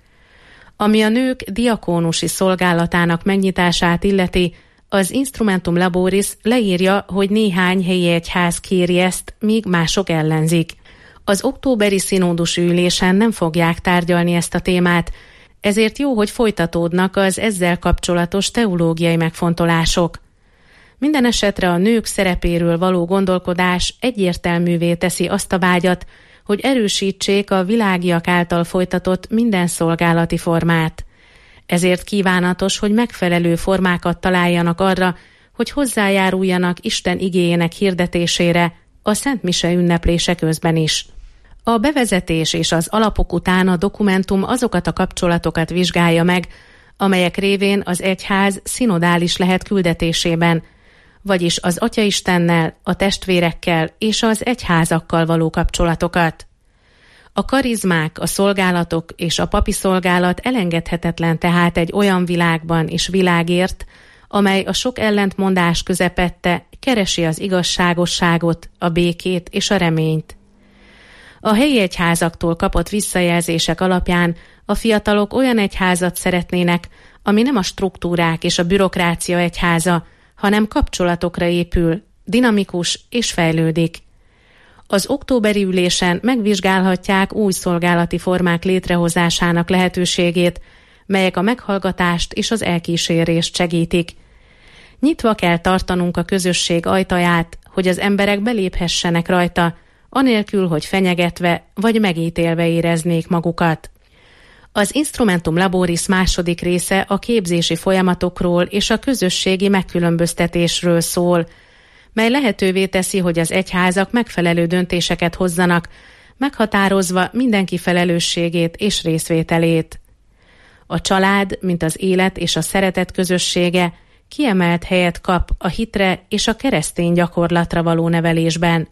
Ami a nők diakónusi szolgálatának megnyitását illeti, az Instrumentum Laboris leírja, hogy néhány helyi egyház kéri ezt, míg mások ellenzik. Az októberi színódusi ülésen nem fogják tárgyalni ezt a témát, ezért jó, hogy folytatódnak az ezzel kapcsolatos teológiai megfontolások. Minden esetre a nők szerepéről való gondolkodás egyértelművé teszi azt a vágyat, hogy erősítsék a világiak által folytatott minden szolgálati formát. Ezért kívánatos, hogy megfelelő formákat találjanak arra, hogy hozzájáruljanak Isten igéjének hirdetésére a Szent Mise ünneplése közben is. A bevezetés és az alapok után a dokumentum azokat a kapcsolatokat vizsgálja meg, amelyek révén az egyház szinodális lehet küldetésében, vagyis az Atyaistennel, a testvérekkel és az egyházakkal való kapcsolatokat. A karizmák, a szolgálatok és a papi szolgálat elengedhetetlen tehát egy olyan világban és világért, amely a sok ellentmondás közepette keresi az igazságosságot, a békét és a reményt. A helyi egyházaktól kapott visszajelzések alapján a fiatalok olyan egyházat szeretnének, ami nem a struktúrák és a bürokrácia egyháza, hanem kapcsolatokra épül, dinamikus és fejlődik. Az októberi ülésen megvizsgálhatják új szolgálati formák létrehozásának lehetőségét, melyek a meghallgatást és az elkísérést segítik. Nyitva kell tartanunk a közösség ajtaját, hogy az emberek beléphessenek rajta, anélkül, hogy fenyegetve vagy megítélve éreznék magukat. Az Instrumentum Laboris második része a képzési folyamatokról és a közösségi megkülönböztetésről szól, mely lehetővé teszi, hogy az egyházak megfelelő döntéseket hozzanak, meghatározva mindenki felelősségét és részvételét. A család, mint az élet és a szeretet közössége kiemelt helyet kap a hitre és a keresztény gyakorlatra való nevelésben.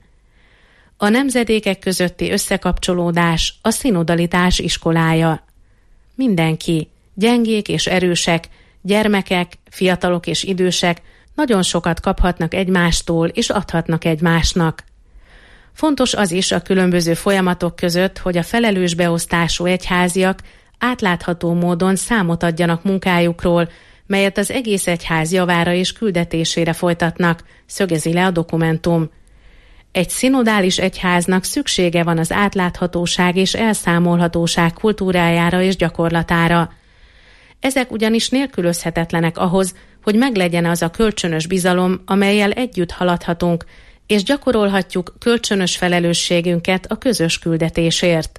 A nemzedékek közötti összekapcsolódás a szinodalitás iskolája. Mindenki, gyengék és erősek, gyermekek, fiatalok és idősek nagyon sokat kaphatnak egymástól és adhatnak egymásnak. Fontos az is a különböző folyamatok között, hogy a felelős beosztású egyháziak átlátható módon számot adjanak munkájukról, melyet az egész egyház javára és küldetésére folytatnak, szögezi le a dokumentum. Egy szinodális egyháznak szüksége van az átláthatóság és elszámolhatóság kultúrájára és gyakorlatára. Ezek ugyanis nélkülözhetetlenek ahhoz, hogy meglegyen az a kölcsönös bizalom, amellyel együtt haladhatunk, és gyakorolhatjuk kölcsönös felelősségünket a közös küldetésért.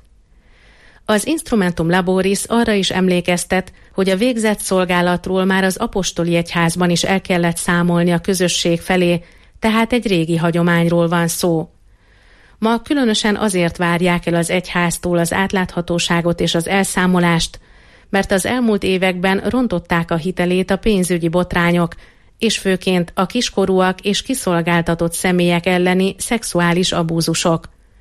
Az Instrumentum Laboris arra is emlékeztet, hogy a végzett szolgálatról már az apostoli egyházban is el kellett számolni a közösség felé, tehát egy régi hagyományról van szó. Ma különösen azért várják el az egyháztól az átláthatóságot és az elszámolást, mert az elmúlt években rontották a hitelét a pénzügyi botrányok, és főként a kiskorúak és kiszolgáltatott személyek elleni szexuális abúzusok.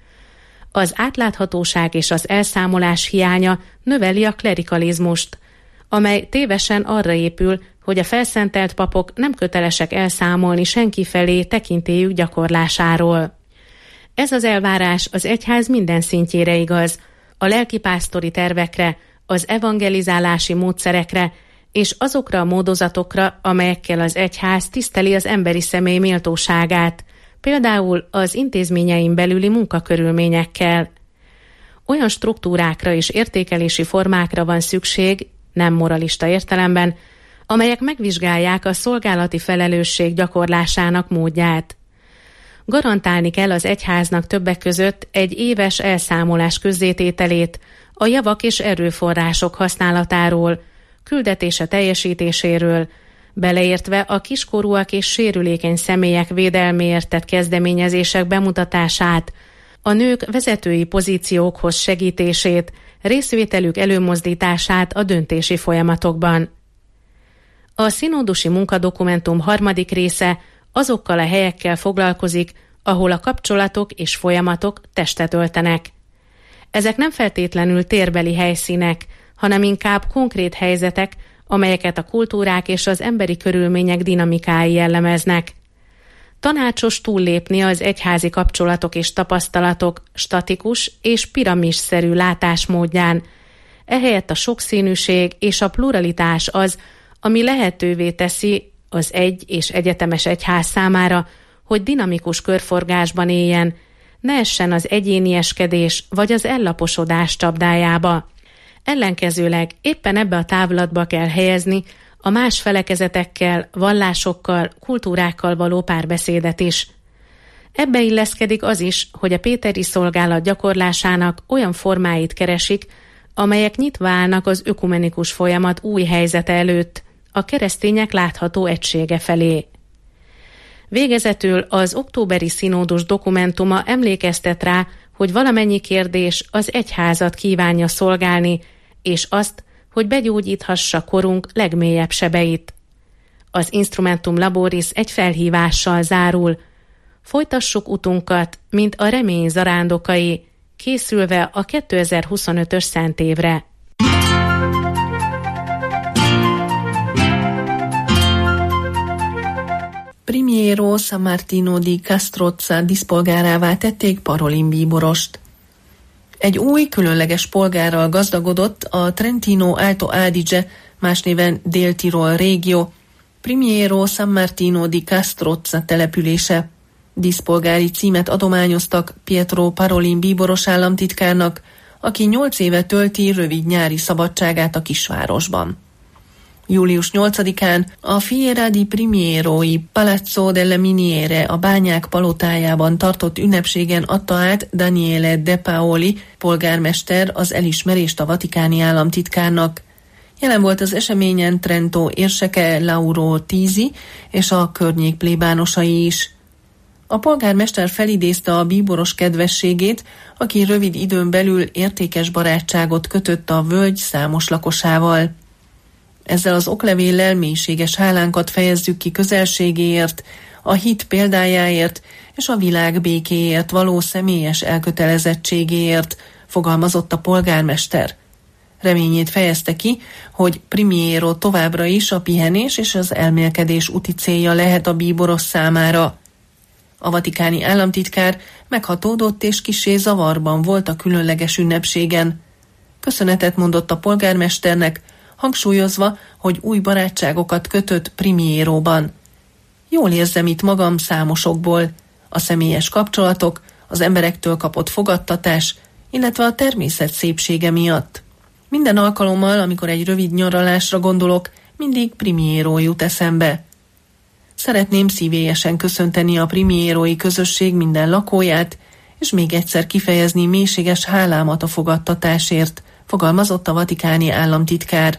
Az átláthatóság és az elszámolás hiánya növeli a klerikalizmust, amely tévesen arra épül, hogy a felszentelt papok nem kötelesek elszámolni senki felé tekintélyük gyakorlásáról. Ez az elvárás az egyház minden szintjére igaz, a lelkipásztori tervekre, az evangelizálási módszerekre és azokra a módozatokra, amelyekkel az egyház tiszteli az emberi személy méltóságát, például az intézményein belüli munkakörülményekkel. Olyan struktúrákra és értékelési formákra van szükség, nem moralista értelemben, amelyek megvizsgálják a szolgálati felelősség gyakorlásának módját. Garantálni kell az egyháznak többek között egy éves elszámolás közzétételét a javak és erőforrások használatáról, küldetése teljesítéséről, beleértve a kiskorúak és sérülékeny személyek védelméért tett kezdeményezések bemutatását, a nők vezetői pozíciókhoz segítését, részvételük előmozdítását a döntési folyamatokban. A szinódusi munkadokumentum harmadik része azokkal a helyekkel foglalkozik, ahol a kapcsolatok és folyamatok testet öltenek. Ezek nem feltétlenül térbeli helyszínek, hanem inkább konkrét helyzetek, amelyeket a kultúrák és az emberi körülmények dinamikái jellemeznek. Tanácsos túllépni az egyházi kapcsolatok és tapasztalatok statikus és piramisszerű látásmódján. Ehelyett a sokszínűség és a pluralitás az, ami lehetővé teszi az egy és egyetemes egyház számára, hogy dinamikus körforgásban éljen, ne essen az egyénieskedés vagy az ellaposodás csapdájába. Ellenkezőleg éppen ebbe a távlatba kell helyezni a más felekezetekkel, vallásokkal, kultúrákkal való párbeszédet is. Ebbe illeszkedik az is, hogy a péteri szolgálat gyakorlásának olyan formáit keresik, amelyek nyitva állnak az ökumenikus folyamat új helyzete előtt, a keresztények látható egysége felé. Végezetül az októberi színódus dokumentuma emlékeztet rá, hogy valamennyi kérdés az egyházat kívánja szolgálni, és azt, hogy begyógyíthassa korunk legmélyebb sebeit. Az Instrumentum Laboris egy felhívással zárul. Folytassuk utunkat, mint a remény zarándokai, készülve a kétezer-huszonötös szentévre. Primiero San Martino di Castrozza díszpolgárává tették Parolin bíborost. Egy új, különleges polgárral gazdagodott a Trentino Alto Adige, más néven Dél-Tirol régió, Primiero San Martino di Castrozza települése. Díszpolgári címet adományoztak Pietro Parolin bíboros államtitkárnak, aki nyolc éve tölti rövid nyári szabadságát a kisvárosban. július nyolcadikán a Fiera di Primieroi Palazzo delle Miniere a Bányák palotájában tartott ünnepségen adta át Daniele De Paoli polgármester az elismerést a vatikáni államtitkárnak. Jelen volt az eseményen Trento érseke Lauro Tizi és a környék plébánosai is. A polgármester felidézte a bíboros kedvességét, aki rövid időn belül értékes barátságot kötött a völgy számos lakosával. Ezzel az oklevéllel mélységes hálánkat fejezzük ki közelségéért, a hit példájáért és a világ békéért való személyes elkötelezettségéért, fogalmazott a polgármester. Reményét fejezte ki, hogy Primiero továbbra is a pihenés és az elmélkedés úti célja lehet a bíboros számára. A vatikáni államtitkár meghatódott és kissé zavarban volt a különleges ünnepségen. Köszönetet mondott a polgármesternek, hangsúlyozva, hogy új barátságokat kötött Primieróban. Jól érzem itt magam számosokból, a személyes kapcsolatok, az emberektől kapott fogadtatás, illetve a természet szépsége miatt. Minden alkalommal, amikor egy rövid nyaralásra gondolok, mindig Primiero jut eszembe. Szeretném szívélyesen köszönteni a primierói közösség minden lakóját, és még egyszer kifejezni mélységes hálámat a fogadtatásért, fogalmazott a vatikáni államtitkár.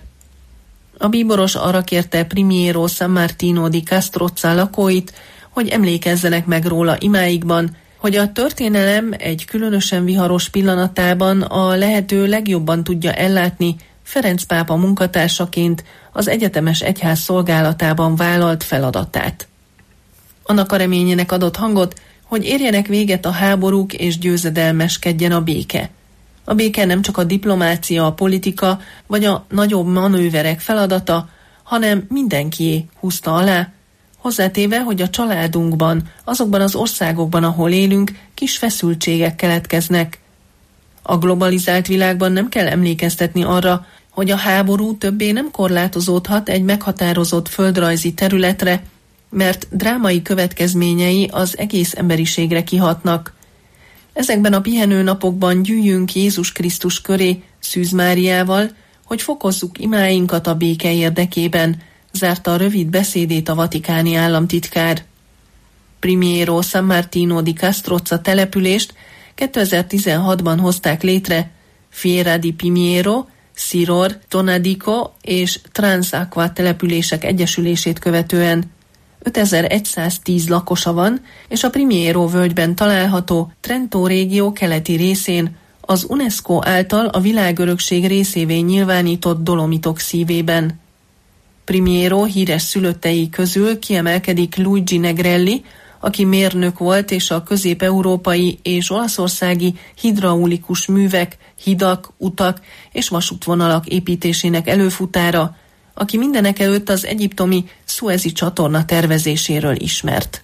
A bíboros arra kérte Primiero San Martino di Castrozza lakóit, hogy emlékezzenek meg róla imáikban, hogy a történelem egy különösen viharos pillanatában a lehető legjobban tudja ellátni Ferenc pápa munkatársaként az egyetemes egyház szolgálatában vállalt feladatát. Annak a reményének adott hangot, hogy érjenek véget a háborúk és győzedelmeskedjen a béke. A béke nem csak a diplomácia, a politika vagy a nagyobb manőverek feladata, hanem mindenkié, húzta alá, hozzátéve, hogy a családunkban, azokban az országokban, ahol élünk, kis feszültségek keletkeznek. A globalizált világban nem kell emlékeztetni arra, hogy a háború többé nem korlátozódhat egy meghatározott földrajzi területre, mert drámai következményei az egész emberiségre kihatnak. Ezekben a pihenő napokban gyűjjünk Jézus Krisztus köré Szűz Máriával, hogy fokozzuk imáinkat a béke érdekében, zárta a rövid beszédét a vatikáni államtitkár. Primiero San Martino di Castrozza települést kétezer-tizenhatban hozták létre Fiera di Primiero, Siror, Tonadico és Transacqua települések egyesülését követően. ötezer-száztíz lakosa van, és a Primiero völgyben található Trento régió keleti részén, az UNESCO által a világörökség részévé nyilvánított Dolomitok szívében. Primiero híres szülöttei közül kiemelkedik Luigi Negrelli, aki mérnök volt és a közép-európai és olaszországi hidraulikus művek, hidak, utak és vasútvonalak építésének előfutára, aki mindenekelőtt az egyiptomi Szuezi csatorna tervezéséről ismert.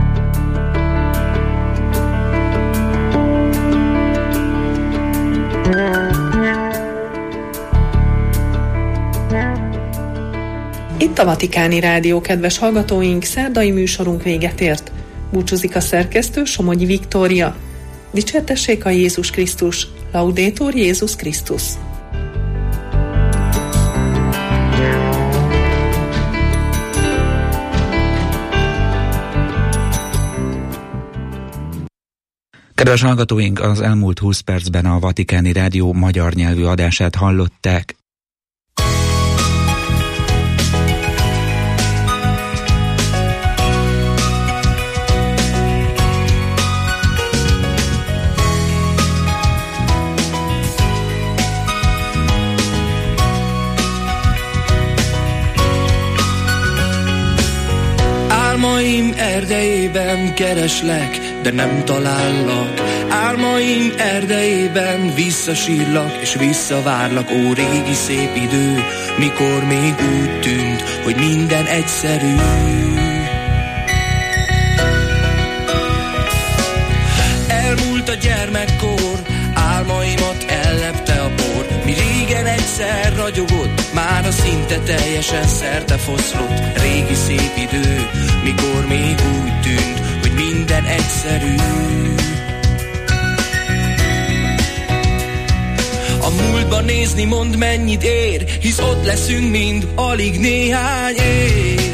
Itt a Vatikáni Rádió, kedves hallgatóink, szerdai műsorunk véget ért. Búcsúzik a szerkesztő, Somogyi Viktória. Dicsértessék a Jézus Krisztus, Laudetur Jézus Krisztus. Kedves hallgatóink, az elmúlt húsz percben a Vatikáni Rádió magyar nyelvű adását hallották. Álmaim erdejében kereslek, de nem talállak. Álmaim erdejében visszasírlak, és visszavárlak. Ó, régi szép idő, mikor még úgy tűnt, hogy minden egyszerű. Elmúlt a gyermekkor, álmaimat ellepte a por. Mi régen egyszer ragyogott, mára szinte teljesen szerte foszlott. Régi szép idő, mikor még úgy tűnt, hogy minden minden egyszerű. A múltba nézni, mondd mennyit ér, hisz ott leszünk mind alig néhány év.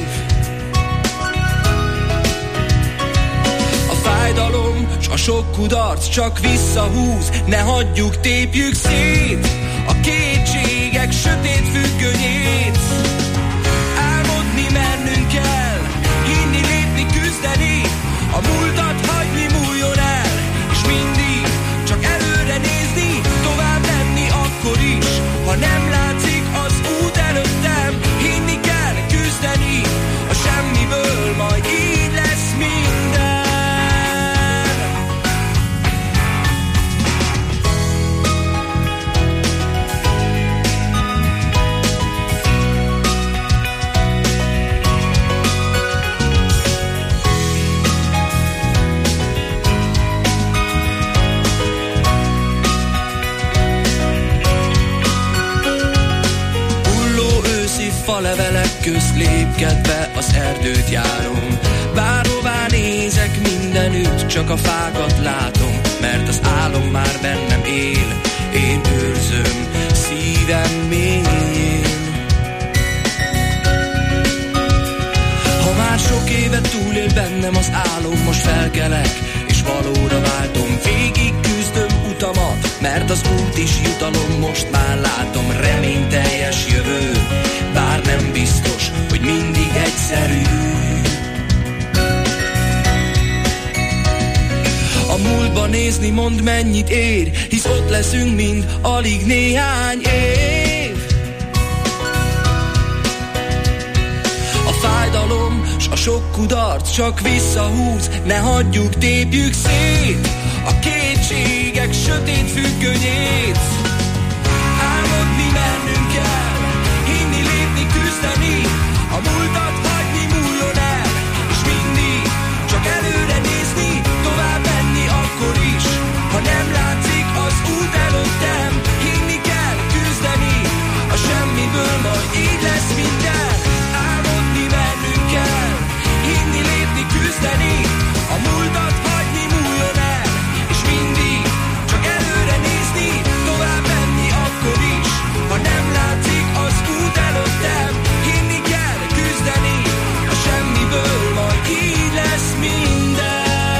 A fájdalom s a sok kudarc csak visszahúz, ne hagyjuk, tépjük szét a kétségek sötét függönyét. Álmodni mernünk kell, hinni, lépni, küzdeni, a múltat hagyni múljon el, és mindig csak előre nézni, tovább menni akkor is, ha nem látszik az út előttem. Hinni kell, küzdeni, a semmiből majd így lesz minden. Falevelek közt lépkedve az erdőt járom, bárhová nézek mindenütt, csak a fákat látom, mert az álom már bennem él, én őrzöm szívem mélyén. Ha már sok éve túlél bennem az álom, most felkelek és valóra váltom, végig küzdöm utamat, mert az út is jutalom, most már látom, reményteljes jövő, bár nem biztos, hogy mindig egyszerű. A múltba nézni, mondd mennyit ér, hisz ott leszünk mind alig néhány év. A fájdalom s a sok kudarc csak visszahúz, ne hagyjuk, tépjük szét a kétségek sötét függönyét. Álmodni mernünk kell, hinni, lépni, küzdeni, a múltat hagyni múljon el, és mindig csak előre nézni, tovább menni akkor is, ha nem látszik az út előttem. Hinni kell, küzdeni, a semmiből majd így lesz minden. Álmodni mernünk kell, hinni, lépni, küzdeni, a múltat hagyni múljon el, és mindig csak előre nézni, tovább menni akkor is, ha nem látszik az út előttem. Hinni kell, küzdeni, a semmiből majd így lesz minden.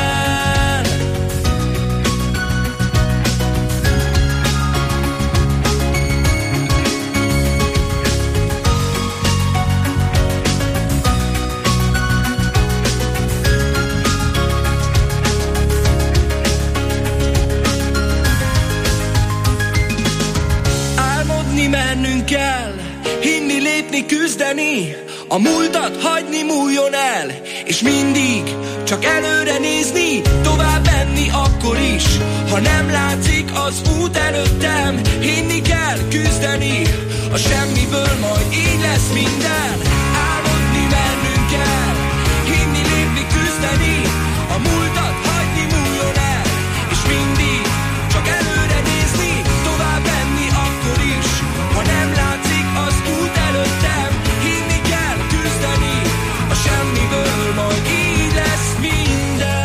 Álmodni mennünk kell, hinni, lépni, küzdeni, a múltat hagyni múljon el, és mindig csak előre nézni, tovább menni akkor is, ha nem látszik az út előttem. Hinni kell, küzdeni, a semmiből majd így lesz minden. Álmodni mennünk kell, hinni, lépni, küzdeni, a múltat hagyni múljon el, és mindig csak előre nézni, tovább menni akkor is, ha nem látszik az út előttem. Hinni kell, küzdeni, a semmiből majd így lesz minden.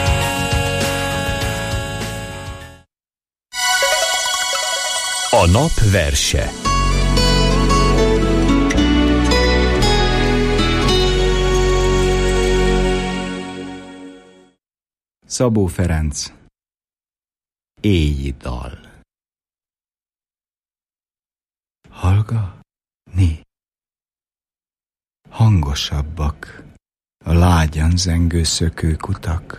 A nap verse. Szabó Ferenc. Éjjel dal. Hallgatni. Hangosabbak a lágyan zengő szökőkutak.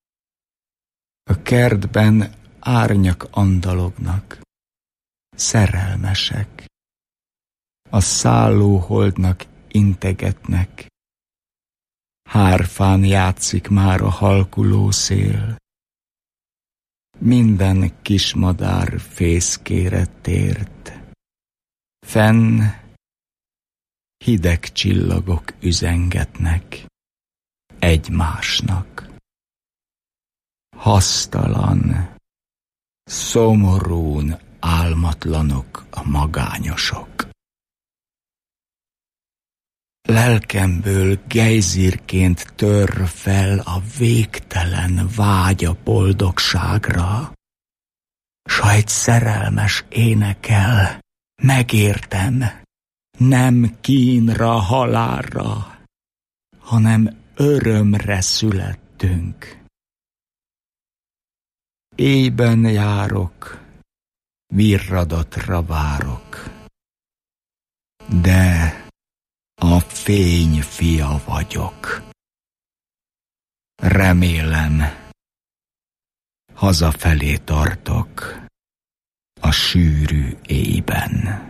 A kertben árnyak andalognak, szerelmesek. A szálló holdnak integetnek. Hárfán játszik már a halkuló szél. Minden kismadár fészkére tért. Fenn hideg csillagok üzengetnek egymásnak. Hasztalan, szomorún álmatlanok a magányosok. Lelkemből gejzírként tör fel a végtelen vágy a boldogságra, s ha egy szerelmes énekel, megértem, nem kínra, halálra, hanem örömre születtünk. Éjben járok, virradatra várok, de a fény fia vagyok. Remélem, hazafelé tartok a sűrű éjben.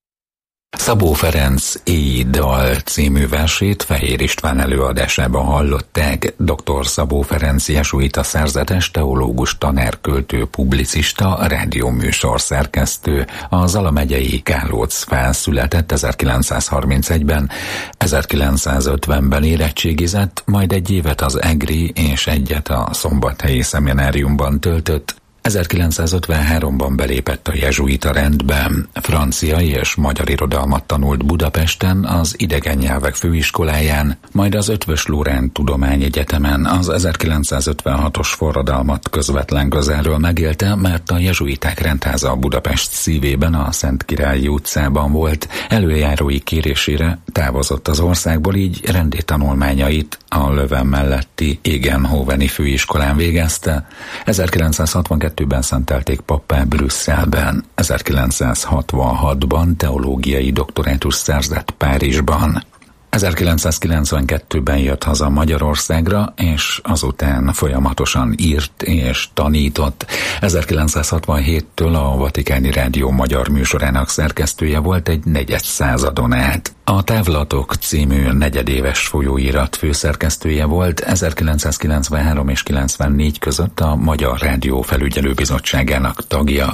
Szabó Ferenc Éj dal című versét Fehér István előadásában hallották. dr. Szabó Ferenc jezsuita szerzetes, teológus, tanár, költő, publicista, rádióműsor szerkesztő. A Zala megyei Kálócfán született ezerkilencszázharmincegyben, ezerkilencszázötvenben érettségizett, majd egy évet az egri és egyet a szombathelyi szemináriumban töltött. ezerkilencszázötvenháromban belépett a jezsuita rendbe, francia és magyar irodalmat tanult Budapesten, az idegen nyelvek főiskoláján, majd az Eötvös Loránd Tudományegyetemen. Az ezerkilencszázötvenhatos forradalmat közvetlen közelről megélte, mert a jezsuiták rendháza Budapest szívében, a Szentkirályi utcában volt. Előjárói kérésére távozott az országból, így rendi tanulmányait a Löwen melletti Egenhoveni főiskolán végezte. ezerkilencszázhatvankettőben szentelték pappá Brüsszelben, ezerkilencszázhatvanhatban teológiai doktorátus szerzett Párizsban. ezerkilencszázkilencvenkettőben jött haza Magyarországra, és azután folyamatosan írt és tanított. ezerkilencszázhatvanhéttől a Vatikáni Rádió magyar műsorának szerkesztője volt egy negyed századon át. A Távlatok című negyedéves folyóirat főszerkesztője volt, ezerkilencszázkilencvenhárom és kilencvennégy között a Magyar Rádió Felügyelőbizottságának tagja.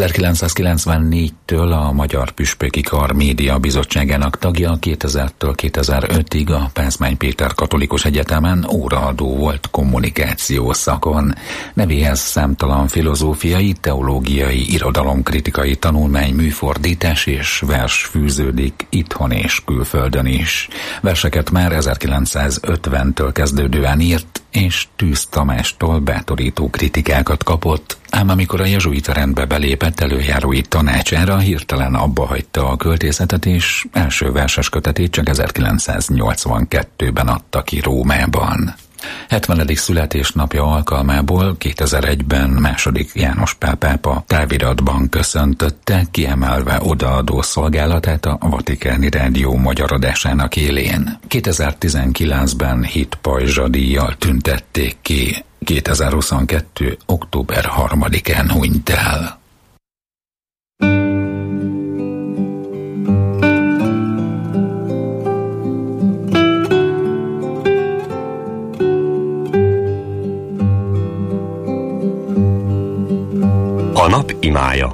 ezerkilencszázkilencvennégytől a Magyar Püspöki Kar Média Bizottságának tagja, kétezertől kétezer-ötig a Pázmány Péter Katolikus Egyetemen óraadó volt kommunikáció szakon. Nevéhez számtalan filozófiai, teológiai, irodalomkritikai tanulmány, műfordítás és vers fűződik itthon és külföldön is. Verseket már ezerkilencszázötventől kezdődően írt, és Tűz Tamástól bátorító kritikákat kapott, ám amikor a jezsuita rendbe belépett előjárói tanácsára, hirtelen abba hagyta a költészetet, és első verses kötetét csak ezerkilencszáznyolcvankettőben adta ki Rómában. hetvenedik születésnapja alkalmából kétezer-egyben második János Pál pápa táviratban köszöntötte, kiemelve odaadó szolgálatát a Vatikáni Rádió magyar adásának élén. kétezer-tizenkilencben hit pajzsa díjjal tüntették ki, kétezer-huszonkettő. október harmadikán hunyt el. A nap imája.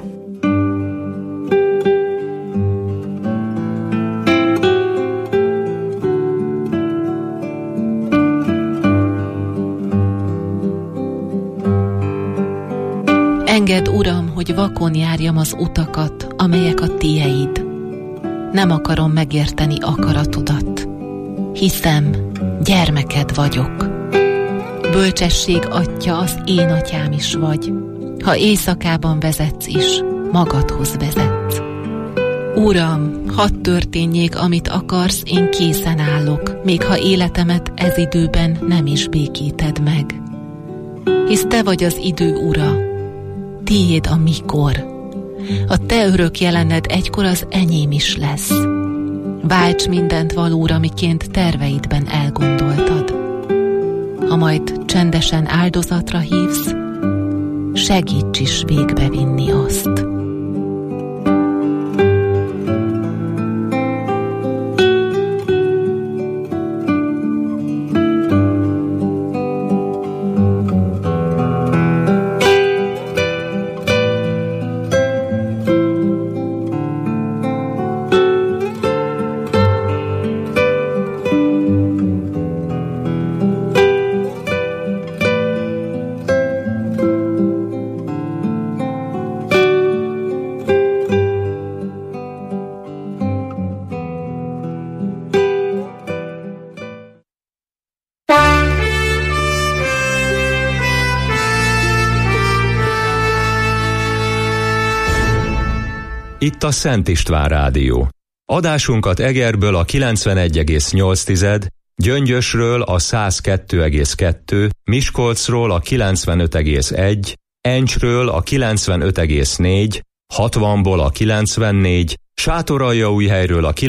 Engedd, Uram, hogy vakon járjam az utakat, amelyek a tieid. Nem akarom megérteni akaratodat. Hiszem, gyermeked vagyok. Bölcsesség atya, az én atyám is vagy. Ha éjszakában vezetsz is, magadhoz vezetsz. Uram, hadd történjék, amit akarsz, én készen állok, még ha életemet ez időben nem is békíted meg. Hisz te vagy az idő ura, tiéd a mikor. A te örök jelened egykor az enyém is lesz. Válts mindent valóra, miként terveidben elgondoltad. Ha majd csendesen áldozatra hívsz, segíts is végbevinni azt. itt a Szent István Rádió. Adásunkat Egerből a kilencvenegy egész nyolc, Gyöngyösről a száz kettő egész kettő, Miskolcról a kilencvenöt egész egy, Encsről a kilencvenöt egész négy, hatvanból a kilencvennégy, Sátoraljaújhelyről a